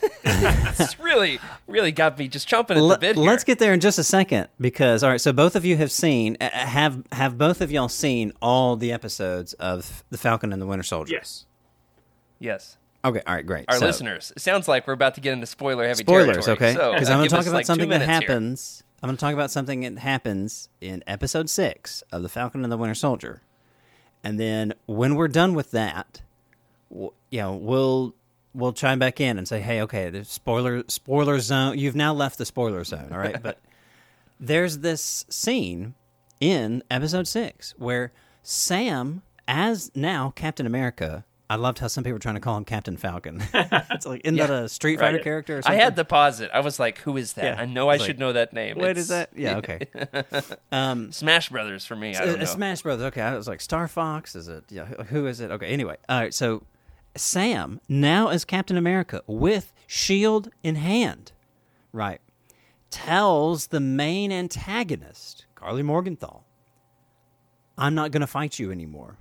It's really, really got me just chomping at Let, the bit here. Let's get there in just a second because, all right, so both of you have seen, uh, have have both of y'all seen all the episodes of The Falcon and the Winter Soldier? Yes. Yes. Okay, all right, great. Our So- listeners, it sounds like we're about to get into spoiler-heavy Spoilers, territory. okay? So, Because uh, I'm going give to talk us, about like, two something that minutes here. happens. I'm going to talk about something that happens in episode six of The Falcon and the Winter Soldier, and then when we're done with that, w- you know, we'll we'll chime back in and say, hey, okay, the spoiler spoiler zone. You've now left the spoiler zone, all right? But there's this scene in episode six where Sam, as now Captain America. I loved how some people were trying to call him Captain Falcon. It's like, isn't that a Street Fighter Right. character or I something? had to pause it. I was like, who is that? Yeah. I know I It's like, should know that name. Wait, It's is that? Yeah, okay. um, Smash Brothers for me. I don't uh, know. Smash Brothers. Okay, I was like, Star Fox. Is it? Yeah. who- Who is it? Okay. Anyway, all right. So Sam now as Captain America with shield in hand, right? Tells the main antagonist, Carly Morgenthau, "I'm not going to fight you anymore."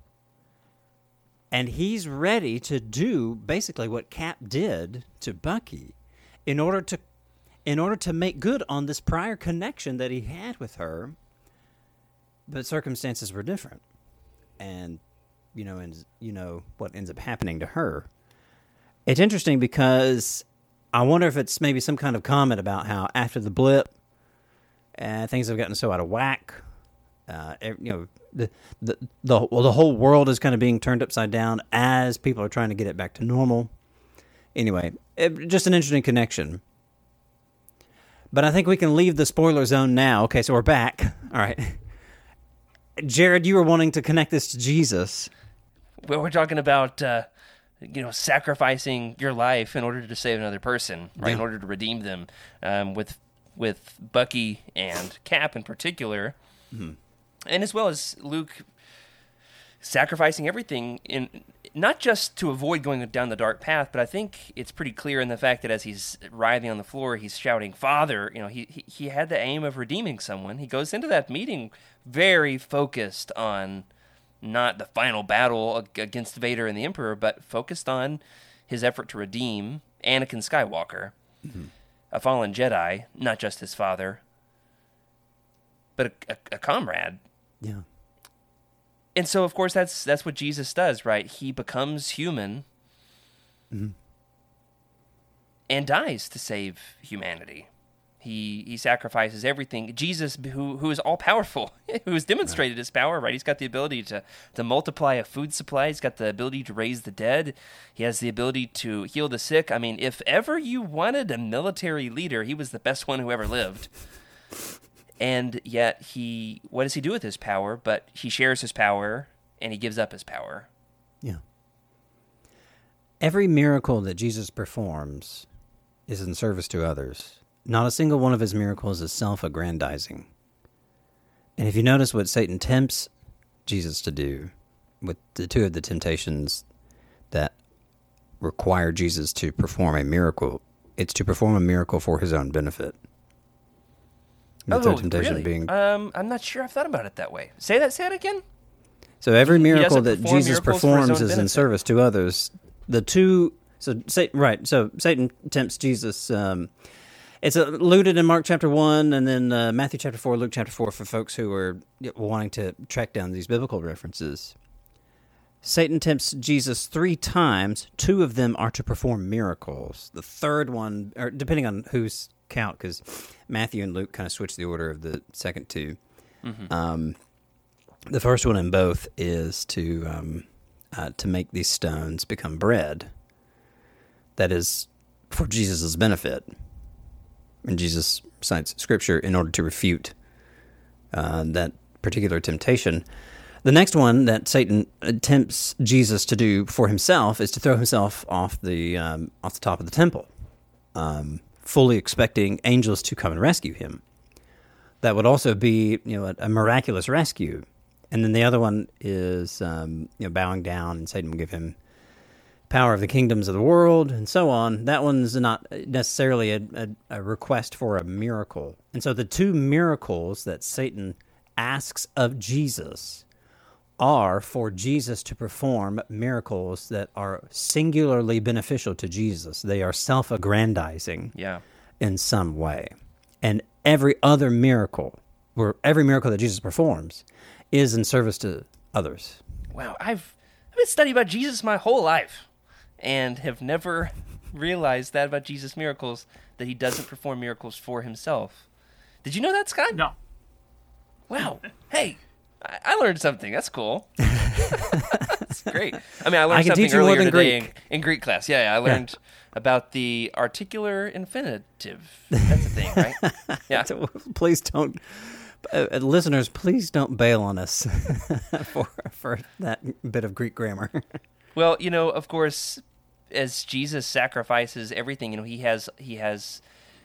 And he's ready to do basically what Cap did to Bucky in order to in order to make good on this prior connection that he had with her. But circumstances were different. And you know, and you know what ends up happening to her. It's interesting because I wonder if it's maybe some kind of comment about how after the blip, uh, things have gotten so out of whack. Uh, ev- you know, the the the well, the whole world is kind of being turned upside down as people are trying to get it back to normal. Anyway, it, just an interesting connection. But I think we can leave the spoiler zone now. Okay, so we're back. All right, Jared, you were wanting to connect this to Jesus. Well, we're talking about uh, you know sacrificing your life in order to save another person, right? Yeah. In order to redeem them, um, with with Bucky and Cap in particular, Mm-hmm. and as well as Luke sacrificing everything in not just to avoid going down the dark path, but I think it's pretty clear in the fact that as he's writhing on the floor, he's shouting, "Father!" You know, he he, he had the aim of redeeming someone. He goes into that meeting very focused on not the final battle ag- against Vader and the Emperor, but focused on his effort to redeem Anakin Skywalker, Mm-hmm. a fallen Jedi, not just his father, but a, a, a comrade. Yeah. And so, of course, that's that's what Jesus does, right? He becomes human Mm-hmm. and dies to save humanity. He he sacrifices everything. Jesus, who who is all powerful, who has demonstrated his power, right? He's got the ability to to multiply a food supply. He's got the ability to raise the dead. He has the ability to heal the sick. I mean, if ever you wanted a military leader, he was the best one who ever lived. And yet he, what does he do with his power? But he shares his power and he gives up his power. Yeah. Every miracle that Jesus performs is in service to others. Not a single one of his miracles is self-aggrandizing. And if you notice what Satan tempts Jesus to do with the two of the temptations that require Jesus to perform a miracle, it's to perform a miracle for his own benefit. The oh, third temptation really? being... Um, I'm not sure I've thought about it that way. Say that, say it again? So every He miracle doesn't that perform Jesus miracles for his performs own is in benefit. service to others. The two... So, Satan, right, so Satan tempts Jesus... Um, It's alluded in Mark chapter one, and then uh, Matthew chapter four, Luke chapter four, for folks who are wanting to track down these biblical references. Satan tempts Jesus three times. Two of them are to perform miracles. The third one, or depending on whose count, because Matthew and Luke kind of switch the order of the second two. Mm-hmm. Um, the first one in both is to um, uh, to make these stones become bread. That is for Jesus' benefit. And Jesus cites Scripture in order to refute uh, that particular temptation. The next one that Satan tempts Jesus to do for himself is to throw himself off the um, off the top of the temple, um, fully expecting angels to come and rescue him. That would also be, you know, a, a miraculous rescue. And then the other one is, um, you know, bowing down, and Satan will give him power of the kingdoms of the world, and so on. That one's not necessarily a, a, a request for a miracle. And so the two miracles that Satan asks of Jesus are for Jesus to perform miracles that are singularly beneficial to Jesus. They are self-aggrandizing Yeah. in some way. And every other miracle, or every miracle that Jesus performs, is in service to others. Wow, I've, I've been studying about Jesus my whole life and have never realized that about Jesus' miracles, that he doesn't perform miracles for himself. Did you know that, Scott? No. Wow. Hey, I, I learned something. That's cool. That's great. I mean, I learned I can something teach you more earlier than today Greek. In, in Greek class. Yeah, yeah, I learned about the articular infinitive. That's a thing, right? Yeah. So please don't, uh, listeners, please don't bail on us for for that bit of Greek grammar. Well, you know, of course, as Jesus sacrifices everything, you know, he has he has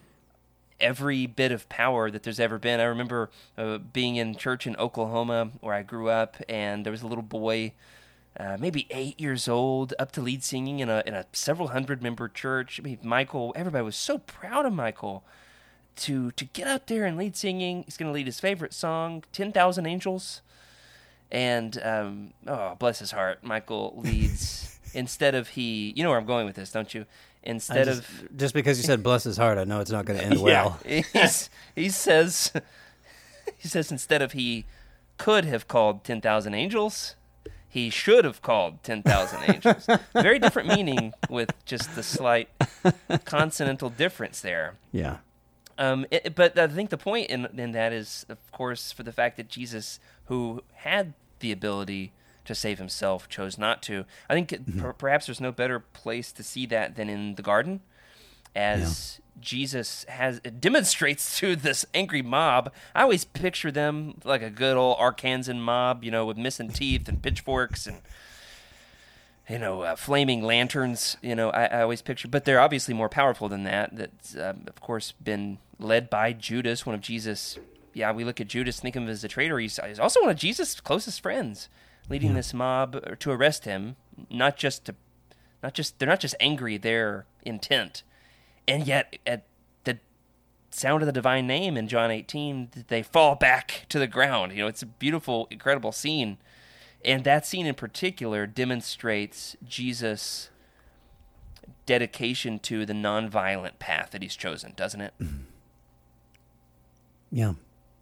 every bit of power that there's ever been. I remember uh, being in church in Oklahoma where I grew up, and there was a little boy, uh, maybe eight years old, up to lead singing in a in a several hundred member church. I mean, Michael, everybody was so proud of Michael to to get out there and lead singing. He's going to lead his favorite song, ten thousand Angels. And, um, oh, bless his heart, Michael leads, instead of he, you know where I'm going with this, don't you? Instead just, of... Just because you said bless his heart, I know it's not going to end well. He's, he says, he says instead of he could have called ten thousand angels, he should have called ten thousand angels. Very different meaning with just the slight consonantal difference there. Yeah. Um, it, but I think the point in, in that is, of course, for the fact that Jesus, who had the ability to save himself, chose not to. I think mm-hmm. per- perhaps there's no better place to see that than in the garden, as yeah. Jesus has it demonstrates to this angry mob. I always picture them like a good old Arkansan mob, you know, with missing teeth and pitchforks and, you know, uh, flaming lanterns. You know, I, I always picture, but they're obviously more powerful than that. That's, um, of course, been led by Judas, one of Jesus' Yeah, we look at Judas, think of him as a traitor. He's, he's also one of Jesus' closest friends, leading yeah. this mob to arrest him. Not just to, not just they're not just angry; they're intent. And yet, at the sound of the divine name in John eighteen, they fall back to the ground. You know, it's a beautiful, incredible scene, and that scene in particular demonstrates Jesus' dedication to the nonviolent path that he's chosen, doesn't it? Yeah.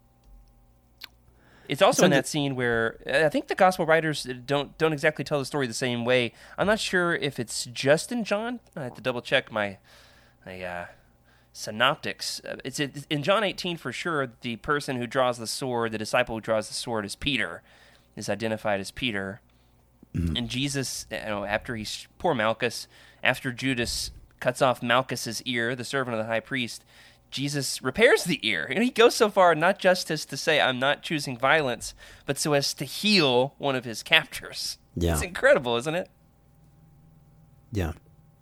It's also in that scene where I think the gospel writers don't don't exactly tell the story the same way. I'm not sure if it's just in John. I have to double check my my uh, synoptics. Uh, it's in John eighteen for sure. The person who draws the sword, the disciple who draws the sword, is Peter. Is identified as Peter. Mm-hmm. And Jesus, you know, after he's poor Malchus, after Judas cuts off Malchus's ear, the servant of the high priest, Jesus repairs the ear. And he goes so far not just as to say, I'm not choosing violence, but so as to heal one of his captors. Yeah. It's incredible, isn't it? Yeah.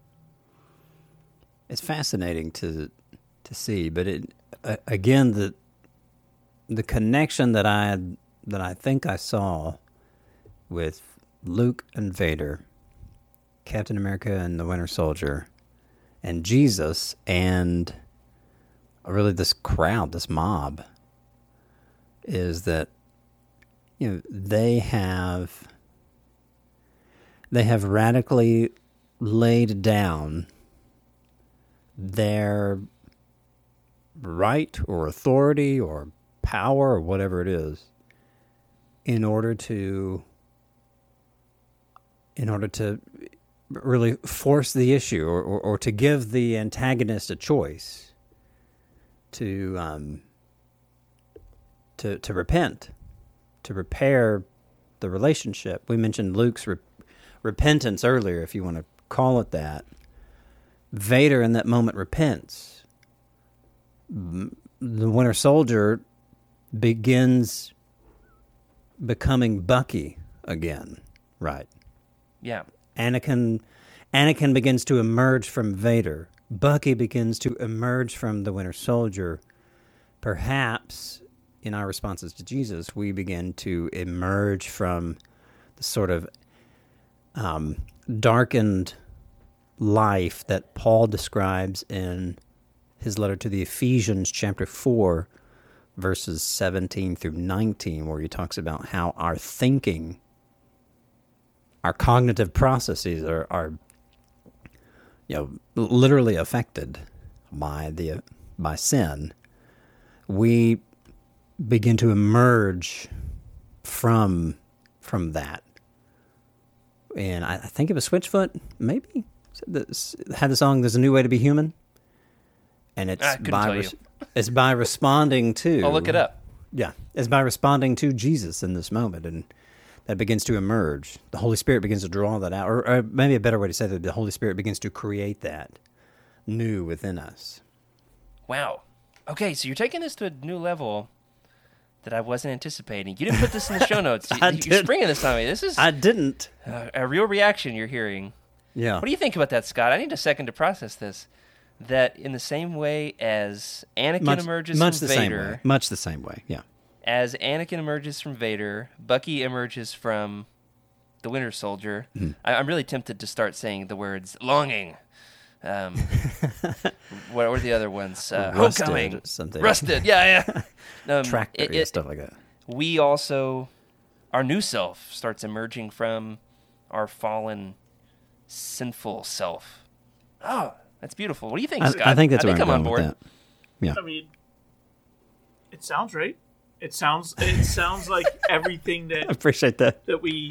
It's fascinating to to see, but it uh, again the the connection that I that I think I saw with Luke and Vader, Captain America and the Winter Soldier, and Jesus, and really this crowd, this mob, is that, you know, they have they have radically laid down their right or authority or power or whatever it is in order to in order to really force the issue or, or, or to give the antagonist a choice to um, to to repent, to repair the relationship. We mentioned Luke's re- repentance earlier, if you want to call it that. Vader in that moment repents. The Winter Soldier begins becoming Bucky again, right? Yeah. Anakin Anakin begins to emerge from Vader. Bucky begins to emerge from the Winter Soldier. Perhaps in our responses to Jesus, we begin to emerge from the sort of um, darkened life that Paul describes in his letter to the Ephesians, chapter four, verses seventeen through nineteen, where he talks about how our thinking, our cognitive processes are, are you know, literally affected by the by sin. We begin to emerge from from that, and I, I think it was Switchfoot, maybe, had the song "There's a New Way to Be Human," and it's by res- it's by responding to. I'll look it up. Yeah, it's by responding to Jesus in this moment, and that begins to emerge. The Holy Spirit begins to draw that out, or, or maybe a better way to say that, the Holy Spirit begins to create that new within us. Wow. Okay, so you're taking this to a new level that I wasn't anticipating. You didn't put this in the show notes. You, I you're did. springing this on me. This is I didn't. A, a real reaction you're hearing. Yeah. What do you think about that, Scott? I need a second to process this. That in the same way as Anakin much, emerges much from the Vader, same way. much the same way. Yeah. As Anakin emerges from Vader, Bucky emerges from the Winter Soldier. Mm. I, I'm really tempted to start saying the words longing. Um, what were the other ones? Uh, Rusted homecoming, something. Rusted. Yeah, yeah. Um, Tractor it, and it, stuff like that. We also, our new self starts emerging from our fallen, sinful self. Oh, that's beautiful. What do you think, I, Scott? I think that's I think where I'm, I'm on going board. with that. Yeah. I mean, it sounds right. It sounds it sounds like everything I that appreciate that. that we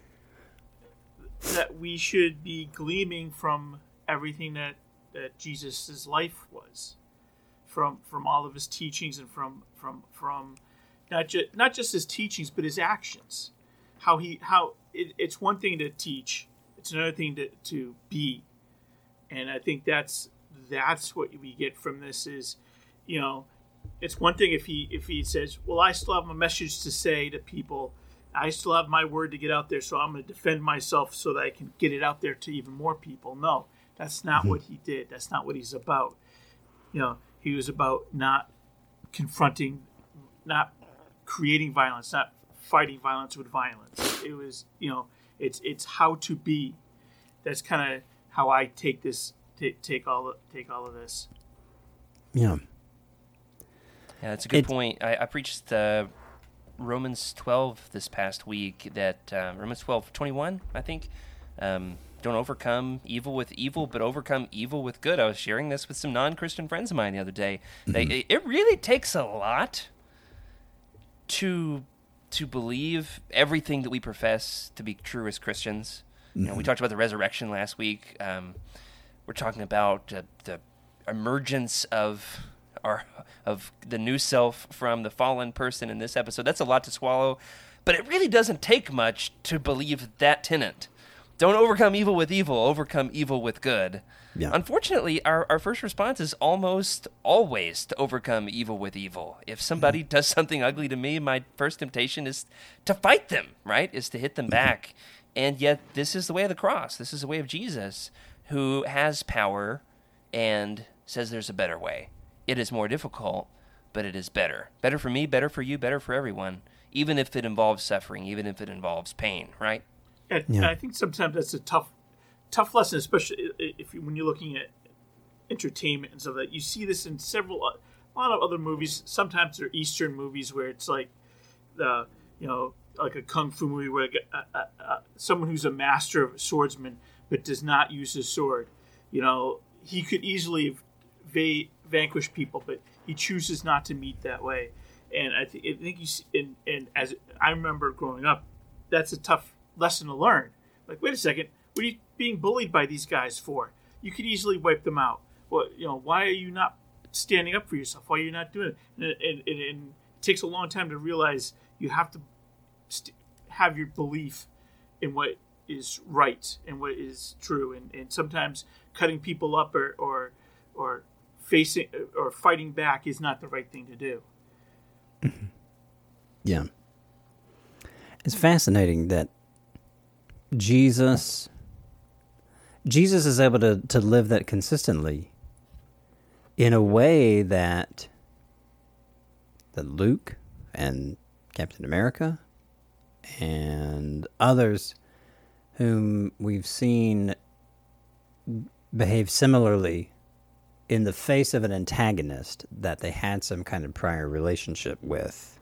that we should be gleaming from everything that, that Jesus' life was, from from all of his teachings and from from from not just not just his teachings but his actions. How he how it, it's one thing to teach, it's another thing to, to be, and I think that's that's what we get from this is, you know, it's one thing if he if he says, well, I still have a message to say to people. I still have my word to get out there, so I'm going to defend myself so that I can get it out there to even more people. No, that's not mm-hmm. what he did. That's not what he's about. You know, he was about not confronting, not creating violence, not fighting violence with violence. It was, you know, it's it's how to be. That's kind of how I take this, t- take all of, take all of this. Yeah. Yeah, that's a good it, point. I, I preached uh, Romans twelve this past week. That uh, Romans twelve twenty-one, I think. Um, don't overcome evil with evil, but overcome evil with good. I was sharing this with some non-Christian friends of mine the other day. Mm-hmm. They, it, it really takes a lot to to believe everything that we profess to be true as Christians. Mm-hmm. You know, we talked about the resurrection last week. Um, we're talking about uh, the emergence of our of the new self from the fallen person in this episode. That's a lot to swallow, but it really doesn't take much to believe that tenet. Don't overcome evil with evil, overcome evil with good. Yeah. Unfortunately, our, our first response is almost always to overcome evil with evil. If somebody mm-hmm. does something ugly to me, my first temptation is to fight them, right? Is to hit them back. And yet, this is the way of the cross. This is the way of Jesus, who has power and says there's a better way. It is more difficult, but it is better. Better for me, better for you, better for everyone, even if it involves suffering, even if it involves pain, right? And yeah. I think sometimes that's a tough tough lesson, especially if you, when you're looking at entertainment and stuff like that. You see this in several, a lot of other movies. Sometimes they're Eastern movies where it's like, the you know, like a kung fu movie where a, a, a, someone who's a master of a swordsman but does not use his sword. You know, he could easily va- vanquish people, but he chooses not to meet that way. And I, th- I think you see, and, and as I remember growing up, that's a tough lesson to learn. Like, wait a second, what are you being bullied by these guys for? You could easily wipe them out. Well, you know, why are you not standing up for yourself? Why are you not doing it? And, and, and, and it takes a long time to realize you have to st- have your belief in what is right and what is true. And, and sometimes cutting people up or, or or facing or fighting back is not the right thing to do. Mm-hmm. Yeah. It's fascinating that Jesus Jesus is able to, to live that consistently in a way that that Luke and Captain America and others whom we've seen behave similarly in the face of an antagonist that they had some kind of prior relationship with.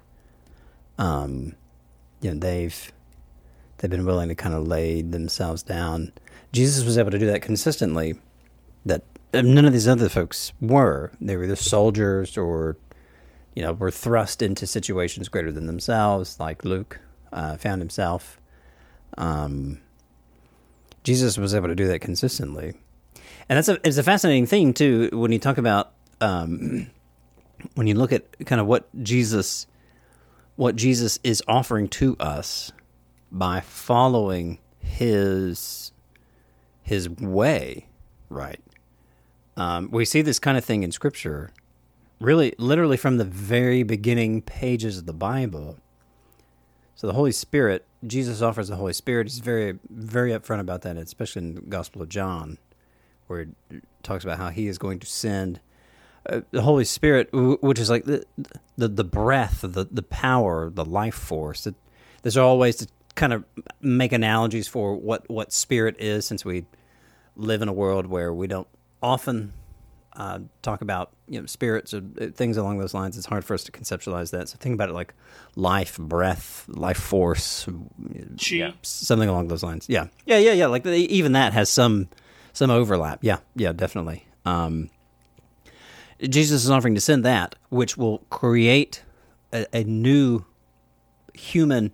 Um, you know, they've they've been willing to kind of lay themselves down. Jesus was able to do that consistently. That none of these other folks were. They were either soldiers or, you know, were thrust into situations greater than themselves, like Luke uh, found himself. Um, Jesus was able to do that consistently. And that's a, it's a fascinating thing, too, when you talk about, um, when you look at kind of what Jesus, what Jesus is offering to us by following his, his way, right? Um, we see this kind of thing in Scripture, really, literally from the very beginning pages of the Bible. So the Holy Spirit, Jesus offers the Holy Spirit. He's very, very upfront about that, especially in the Gospel of John, where it talks about how he is going to send uh, the Holy Spirit, which is like the the, the breath, the the power, the life force. It, there's always to kind of make analogies for what, what spirit is, since we live in a world where we don't often uh, talk about, you know, spirits or things along those lines. It's hard for us to conceptualize that. So think about it like life, breath, life force, Chi. Yeah. something along those lines. Yeah, yeah, yeah, yeah. Like even that has some some overlap. Yeah, yeah, definitely. Um, Jesus is offering to send that, which will create a, a new human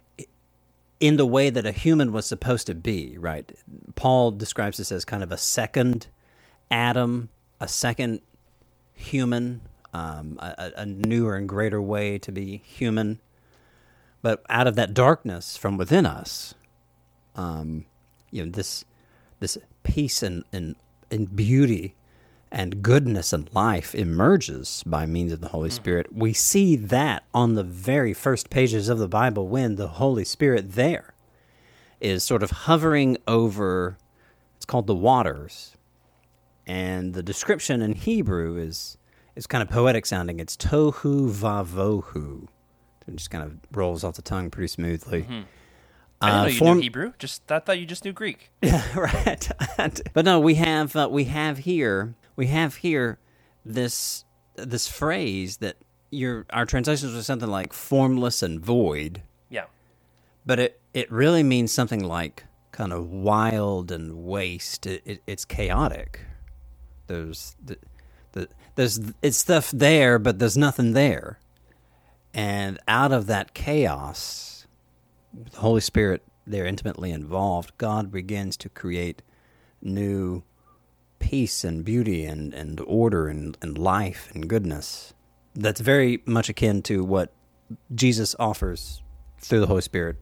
in the way that a human was supposed to be, right? Paul describes this as kind of a second Adam, a second human, um, a, a newer and greater way to be human. But out of that darkness from within us, um, you know, this this peace and, and, and beauty and goodness and life emerges by means of the Holy Spirit. We see that on the very first pages of the Bible when the Holy Spirit there is sort of hovering over, it's called the waters. And the description in Hebrew is is kind of poetic sounding. It's tohu vavohu. It just kind of rolls off the tongue pretty smoothly. Mm-hmm. I didn't Uh, know you form- knew Hebrew. Just I thought you just knew Greek. Yeah, right. But no, we have uh, we have here we have here this this phrase that your our translations are something like formless and void, Yeah. but it, it really means something like kind of wild and waste. It, it, it's chaotic. There's the, the there's it's stuff there, but there's nothing there, and out of that chaos, the Holy Spirit, they're intimately involved. God begins to create new peace and beauty and, and order and, and life and goodness. That's very much akin to what Jesus offers through the Holy Spirit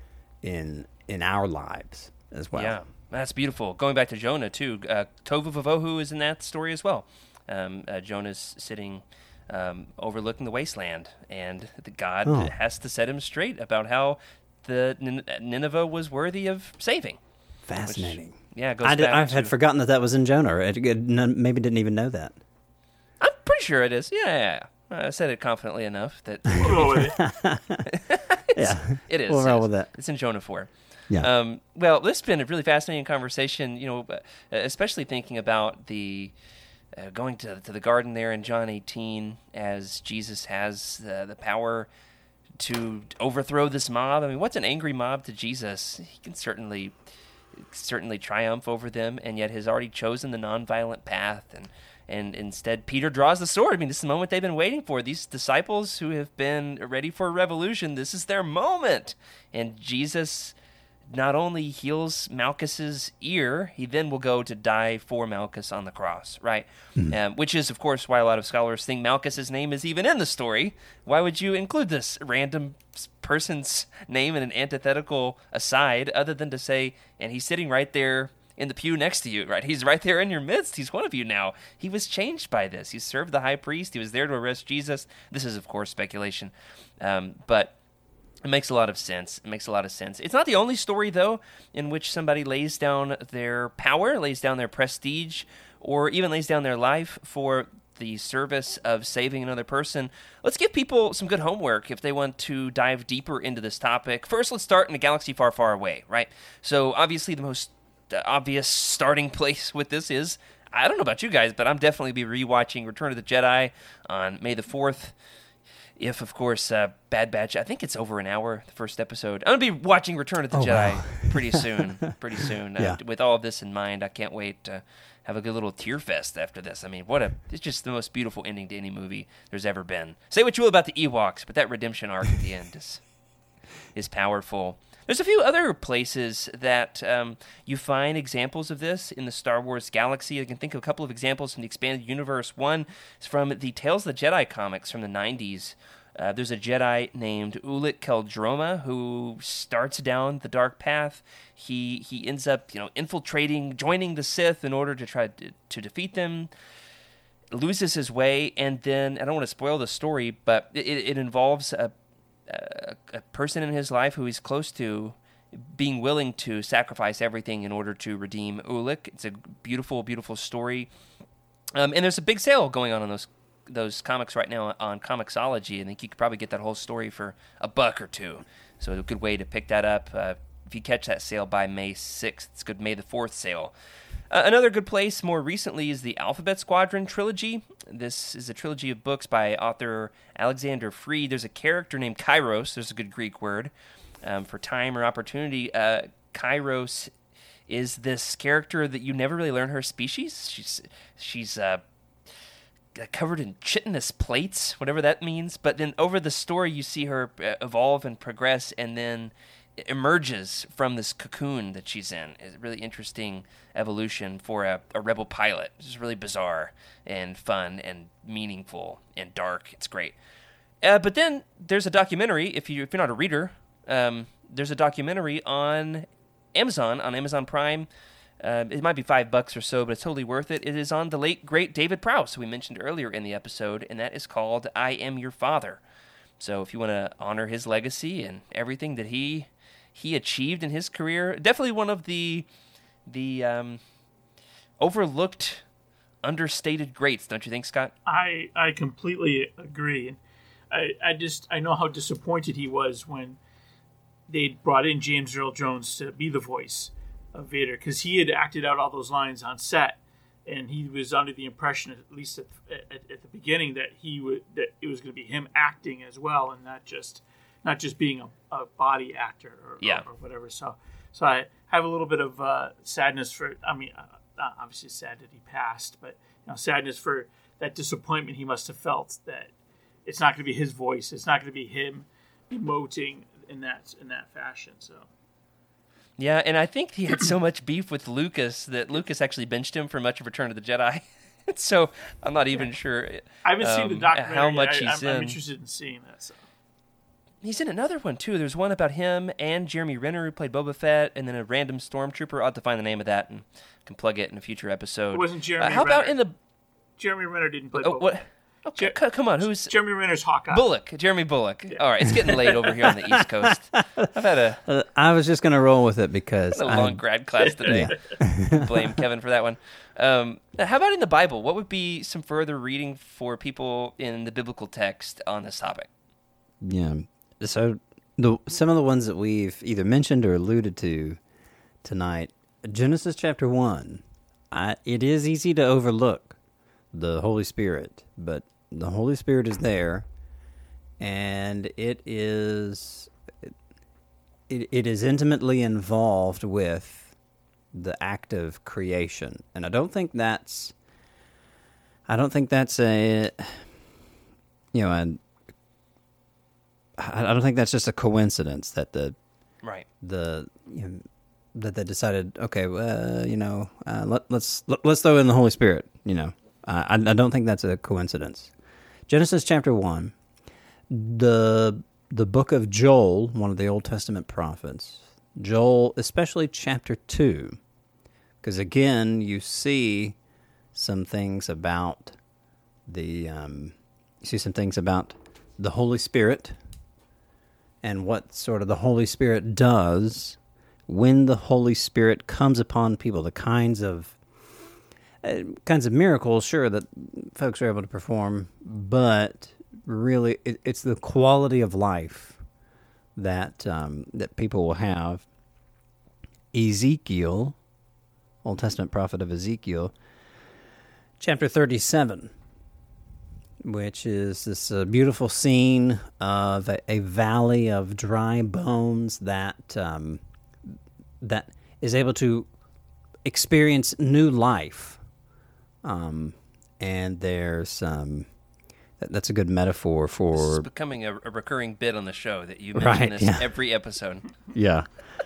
in in our lives as well. Yeah, that's beautiful. Going back to Jonah, too, uh, Tovu Vavohu is in that story as well. Um, uh, Jonah's sitting um, overlooking the wasteland, and the God Oh. has to set him straight about how the Nin- Nineveh was worthy of saving. Fascinating. Yeah, it goes I did, back I to, had forgotten that that was in Jonah. Or it, it, none- maybe didn't even know that. I'm pretty sure it is. Yeah, yeah, yeah. I said it confidently enough that We'll roll with it. Yeah, it is. we'll roll It is. with that. It's in Jonah four. Yeah. Um, well, this has been a really fascinating conversation, you know, uh, especially thinking about the uh, going to to the garden there in John eighteen as Jesus has uh, the power to overthrow this mob. I mean, what's an angry mob to Jesus? He can certainly certainly triumph over them, and yet has already chosen the nonviolent path. And and instead, Peter draws the sword. I mean, this is the moment they've been waiting for. These disciples who have been ready for a revolution, this is their moment. And Jesus not only heals Malchus's ear, he then will go to die for Malchus on the cross, right? Um, which is, of course, why a lot of scholars think Malchus's name is even in the story. Why would you include this random s- person's name in an antithetical aside, other than to say, and he's sitting right there in the pew next to you, right? He's right there in your midst. He's one of you now. He was changed by this. He served the high priest. He was there to arrest Jesus. This is, of course, speculation. Um, but it makes a lot of sense. It makes a lot of sense. It's not the only story, though, in which somebody lays down their power, lays down their prestige, or even lays down their life for the service of saving another person. Let's give people some good homework if they want to dive deeper into this topic. First, let's start in a galaxy far, far away, right? So, obviously, the most uh, obvious starting place with this is, I don't know about you guys, but I'm definitely be rewatching Return of the Jedi on May the fourth. If, of course, uh, Bad Batch, I think it's over an hour, the first episode. I'm going to be watching Return of the Oh, Jedi wow. pretty soon, pretty soon. Uh, Yeah. With all of this in mind, I can't wait to have a good little tear fest after this. I mean, what a, it's just the most beautiful ending to any movie there's ever been. Say what you will about the Ewoks, but that redemption arc at the end is is powerful. There's a few other places that um, you find examples of this in the Star Wars galaxy. I can think of a couple of examples from the Expanded Universe. One is from the Tales of the Jedi comics from the nineties. Uh, there's a Jedi named Ulic Qel-Droma who starts down the dark path. He he ends up, you know, infiltrating, joining the Sith in order to try to, to defeat them. Loses his way, and then I don't want to spoil the story, but it, it involves a A, a person in his life who he's close to being willing to sacrifice everything in order to redeem Ulic. It's a beautiful, beautiful story. Um, and there's a big sale going on on those those comics right now on Comixology. I think you could probably get that whole story for a buck or two. So a good way to pick that up. Uh, if you catch that sale by May sixth, it's good May the fourth sale. Uh, another good place more recently is the Alphabet Squadron trilogy. This is a trilogy of books by author Alexander Freed. There's a character named Kairos. There's a good Greek word um, for time or opportunity. Uh, Kairos is this character that you never really learn her species. She's she's uh, covered in chitinous plates, whatever that means. But then over the story, you see her evolve and progress, and then emerges from this cocoon that she's in. It's a really interesting evolution for a, a rebel pilot. It's really bizarre and fun and meaningful and dark. It's great. Uh, but then there's a documentary. If you if you're not a reader, um, there's a documentary on Amazon on Amazon Prime. Uh, it might be five bucks or so, but it's totally worth it. It is on the late great David Prowse, who we mentioned earlier in the episode, and that is called "I Am Your Father." So if you want to honor his legacy and everything that he he achieved in his career, definitely one of the the um, overlooked, understated greats, don't you think, Scott? I I completely agree. I I just I know how disappointed he was when they brought in James Earl Jones to be the voice of Vader, because he had acted out all those lines on set, and he was under the impression, at least at, at, at the beginning, that he would that it was going to be him acting as well, and not just not just being a, a body actor or, Yeah. or, or whatever. So so I have a little bit of uh, sadness for. I mean, uh, obviously sad that he passed, but you know, sadness for that disappointment he must have felt that it's not going to be his voice. It's not going to be him emoting in that in that fashion. So. Yeah, and I think he had so much beef with Lucas that Lucas actually benched him for much of Return of the Jedi. So I'm not even sure I haven't um, seen the documentary. How much I, he's I'm, in. I'm interested in seeing that. So. He's in another one, too. There's one about him and Jeremy Renner, who played Boba Fett, and then a random stormtrooper. I'll have to find the name of that and can plug it in a future episode. It wasn't Jeremy uh, How Renner. about in the... Jeremy Renner didn't play oh, Boba what? Fett. Okay, Jer- come on, who's... Jeremy Renner's Hawkeye. Bullock. Jeremy Bullock. Yeah. All right, it's getting late over here on the East Coast. I've had a... Uh, I was just going to roll with it because... a long I, grad class today. Yeah. Blame Kevin for that one. Um, how about in the Bible? What would be some further reading for people in the biblical text on this topic? Yeah, so the some of the ones that we've either mentioned or alluded to tonight, Genesis chapter one, I, it is easy to overlook the Holy Spirit, but the Holy Spirit is there, and it is it, it is intimately involved with the act of creation. And I don't think that's I don't think that's a you know a, I don't think that's just a coincidence that the right the you know, that they decided, okay, uh, you know, uh, let, let's let, let's throw in the Holy Spirit. You know, uh, I, I don't think that's a coincidence. Genesis chapter one, the the book of Joel, one of the Old Testament prophets. Joel, especially chapter two, because again, you see some things about the um, you see some things about the Holy Spirit and what sort of the Holy Spirit does when the Holy Spirit comes upon people. The kinds of uh, kinds of miracles, sure, that folks are able to perform, but really, it, it's the quality of life that um, that people will have. Ezekiel, Old Testament prophet of Ezekiel, chapter thirty-seven, which is this uh, beautiful scene of a, a valley of dry bones that um, that is able to experience new life. Um, and there's um, that, that's a good metaphor for... This is becoming a, a recurring bit on the show that you mention right, this yeah. every episode. Yeah.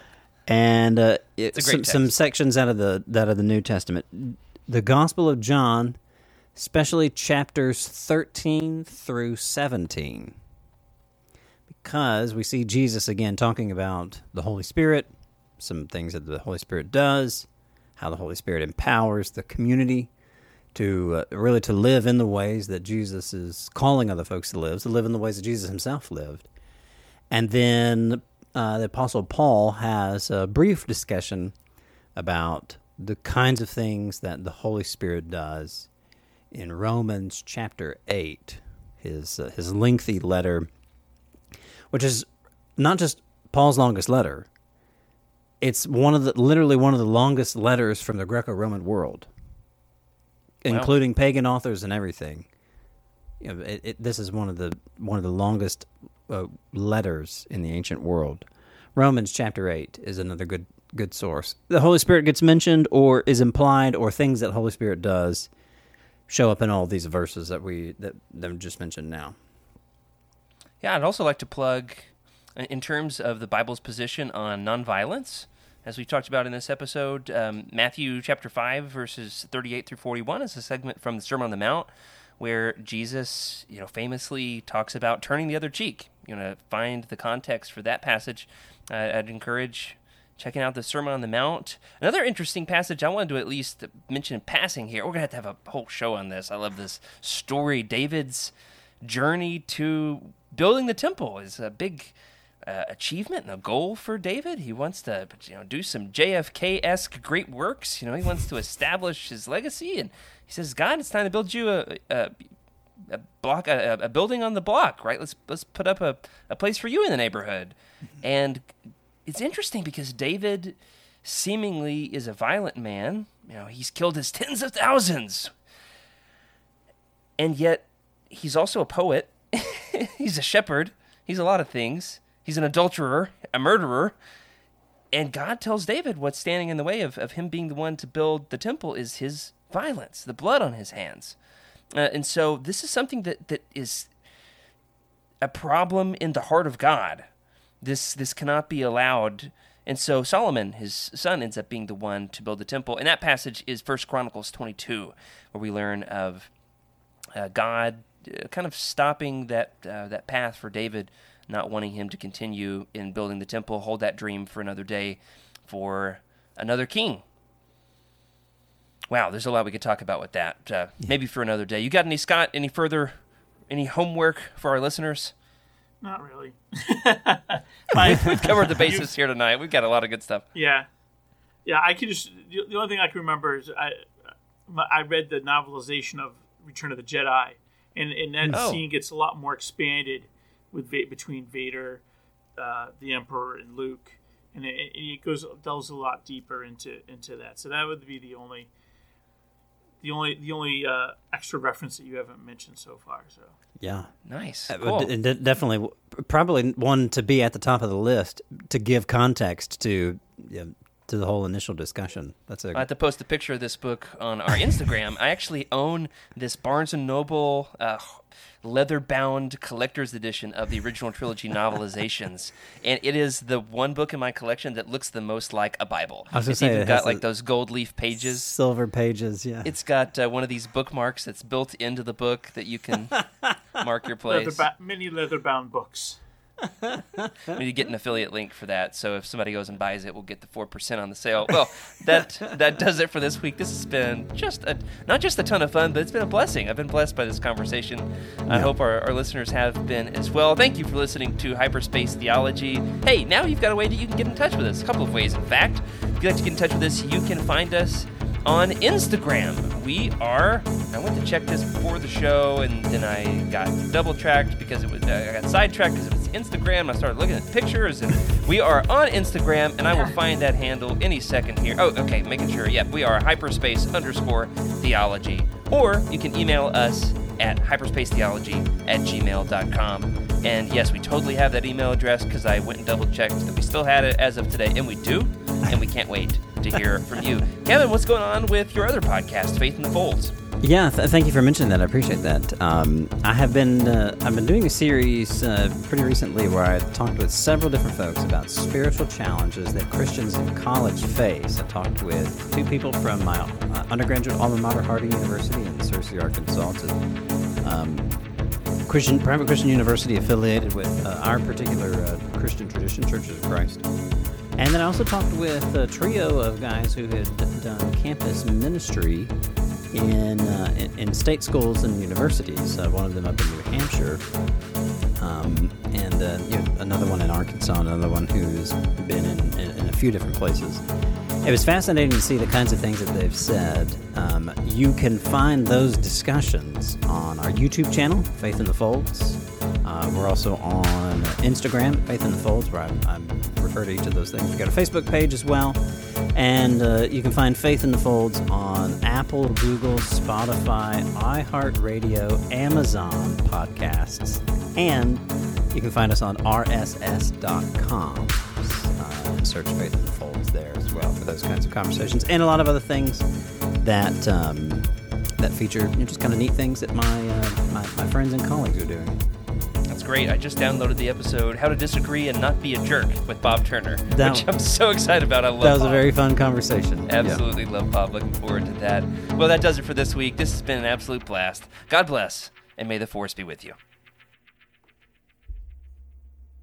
And uh, it, it's a great some, text. some sections out of the out of the New Testament. The Gospel of John, especially chapters thirteen through seventeen, because we see Jesus again talking about the Holy Spirit, some things that the Holy Spirit does, how the Holy Spirit empowers the community to uh, really to live in the ways that Jesus is calling other folks to live, to live in the ways that Jesus himself lived. And then uh, the Apostle Paul has a brief discussion about the kinds of things that the Holy Spirit does in Romans chapter eight, his uh, his lengthy letter, which is not just Paul's longest letter. It's one of the literally one of the longest letters from the Greco-Roman world, wow. including pagan authors and everything. You know, it, it, this is one of the one of the longest uh, letters in the ancient world. Romans chapter eight is another good good source. The Holy Spirit gets mentioned or is implied, or things that the Holy Spirit does show up in all these verses that we that that just mentioned now. Yeah, I'd also like to plug, in terms of the Bible's position on nonviolence, as we talked about in this episode, um, Matthew chapter five, verses thirty-eight through forty-one is a segment from the Sermon on the Mount where Jesus, you know, famously talks about turning the other cheek. You know, find the context for that passage. Uh, I'd encourage checking out the Sermon on the Mount. Another interesting passage I wanted to at least mention in passing here. We're going to have to have a whole show on this. I love this story. David's journey to building the temple is a big uh, achievement and a goal for David. He wants to, you know, do some J F K-esque great works. You know, he wants to establish his legacy, and he says, God, it's time to build you a, a, a block, a, a building on the block, right? Let's let's put up a, a place for you in the neighborhood. And it's interesting because David seemingly is a violent man. You know, he's killed his tens of thousands. And yet he's also a poet. He's a shepherd. He's a lot of things. He's an adulterer, a murderer. And God tells David what's standing in the way of, of him being the one to build the temple is his violence, the blood on his hands. Uh, and so this is something that, that is a problem in the heart of God. This this cannot be allowed And so Solomon, his son, ends up being the one to build the temple. And that passage is First Chronicles twenty-two, where we learn of uh, God uh, kind of stopping that uh, that path for David, not wanting him to continue in building the temple, hold that dream for another day for another king. Wow, there's a lot we could talk about with that. Uh, maybe for another day. You got any, Scott, any further, any homework for our listeners? Not really. We've covered the bases here tonight. We've got a lot of good stuff. Yeah. Yeah, I can just, the only thing I can remember is I I read the novelization of Return of the Jedi, and, and that Oh. scene gets a lot more expanded with Va- between Vader, uh, the Emperor, and Luke, and it, it goes delves a lot deeper into into that. So that would be the only the only the only uh, extra reference that you haven't mentioned so far. So Yeah. Nice. Uh, Cool. d- d- definitely, w- probably one to be at the top of the list to give context to you know, to the whole initial discussion. That's a I have to post a picture of this book on our Instagram. I actually own this Barnes and Noble uh, leather-bound collector's edition of the original trilogy novelizations, and it is the one book in my collection that looks the most like a Bible. I was gonna It's say, even it got has like the- those gold leaf pages. silver pages. Yeah, It's got uh, one of these bookmarks that's built into the book that you can mark your place. leather ba- many leather bound books. We need to get an affiliate link for that, so if somebody goes and buys it, we'll get the four percent on the sale. Well, that that does it for this week. This has been just a, not just a ton of fun, but it's been a blessing. I've been blessed by this conversation. I hope our, our listeners have been as well. Thank you for listening to Hyperspace Theology. Hey, now you've got a way that you can get in touch with us. A couple of ways, in fact. If you'd like to get in touch with us, you can find us on Instagram. We are, I went to check this before the show, and then I got double-tracked because it was, uh, I got sidetracked because it was Instagram. I started looking at pictures, and we are on Instagram, and I will find that handle any second here. Oh, okay, making sure. Yep, we are hyperspace underscore theology. Or you can email us at hyperspacetheology at gmail dot com. And yes, we totally have that email address because I went and double-checked that we still had it as of today, and we do, and we can't wait to hear from you. Kevin, what's going on with your other podcast, Faith in the Folds? Yeah, th- thank you for mentioning that. I appreciate that. Um, I have been uh, I've been doing a series uh, pretty recently where I talked with several different folks about spiritual challenges that Christians in college face. I talked with two people from my uh, undergraduate alma mater, Harding University in Searcy, Arkansas. It's a um, Christian private Christian university affiliated with uh, our particular uh, Christian tradition, Churches of Christ. And then I also talked with a trio of guys who had done campus ministry in uh, in, in state schools and universities. Uh, one of them up in New Hampshire, um, and uh, you know, another one in Arkansas, another one who's been in, in, in a few different places. It was fascinating to see the kinds of things that they've said. Um, you can find those discussions on our YouTube channel, Faith in the Folds. Uh, we're also on Instagram, Faith in the Folds, where I, I refer to each of those things. We've got a Facebook page as well. And uh, you can find Faith in the Folds on Apple, Google, Spotify, iHeartRadio, Amazon podcasts. And you can find us on R S S dot com. Uh, and search Faith in the Folds there as well for those kinds of conversations. And a lot of other things that um, that feature you know, just kind of neat things that my, uh, my, my friends and colleagues are doing. That's great. I just downloaded the episode, How to Disagree and Not Be a Jerk with Bob Turner, That- which I'm so excited about. I love That was Bob. a very fun conversation. Absolutely love Bob. Looking forward to that. Well, that does it for this week. This has been an absolute blast. God bless, and may the force be with you.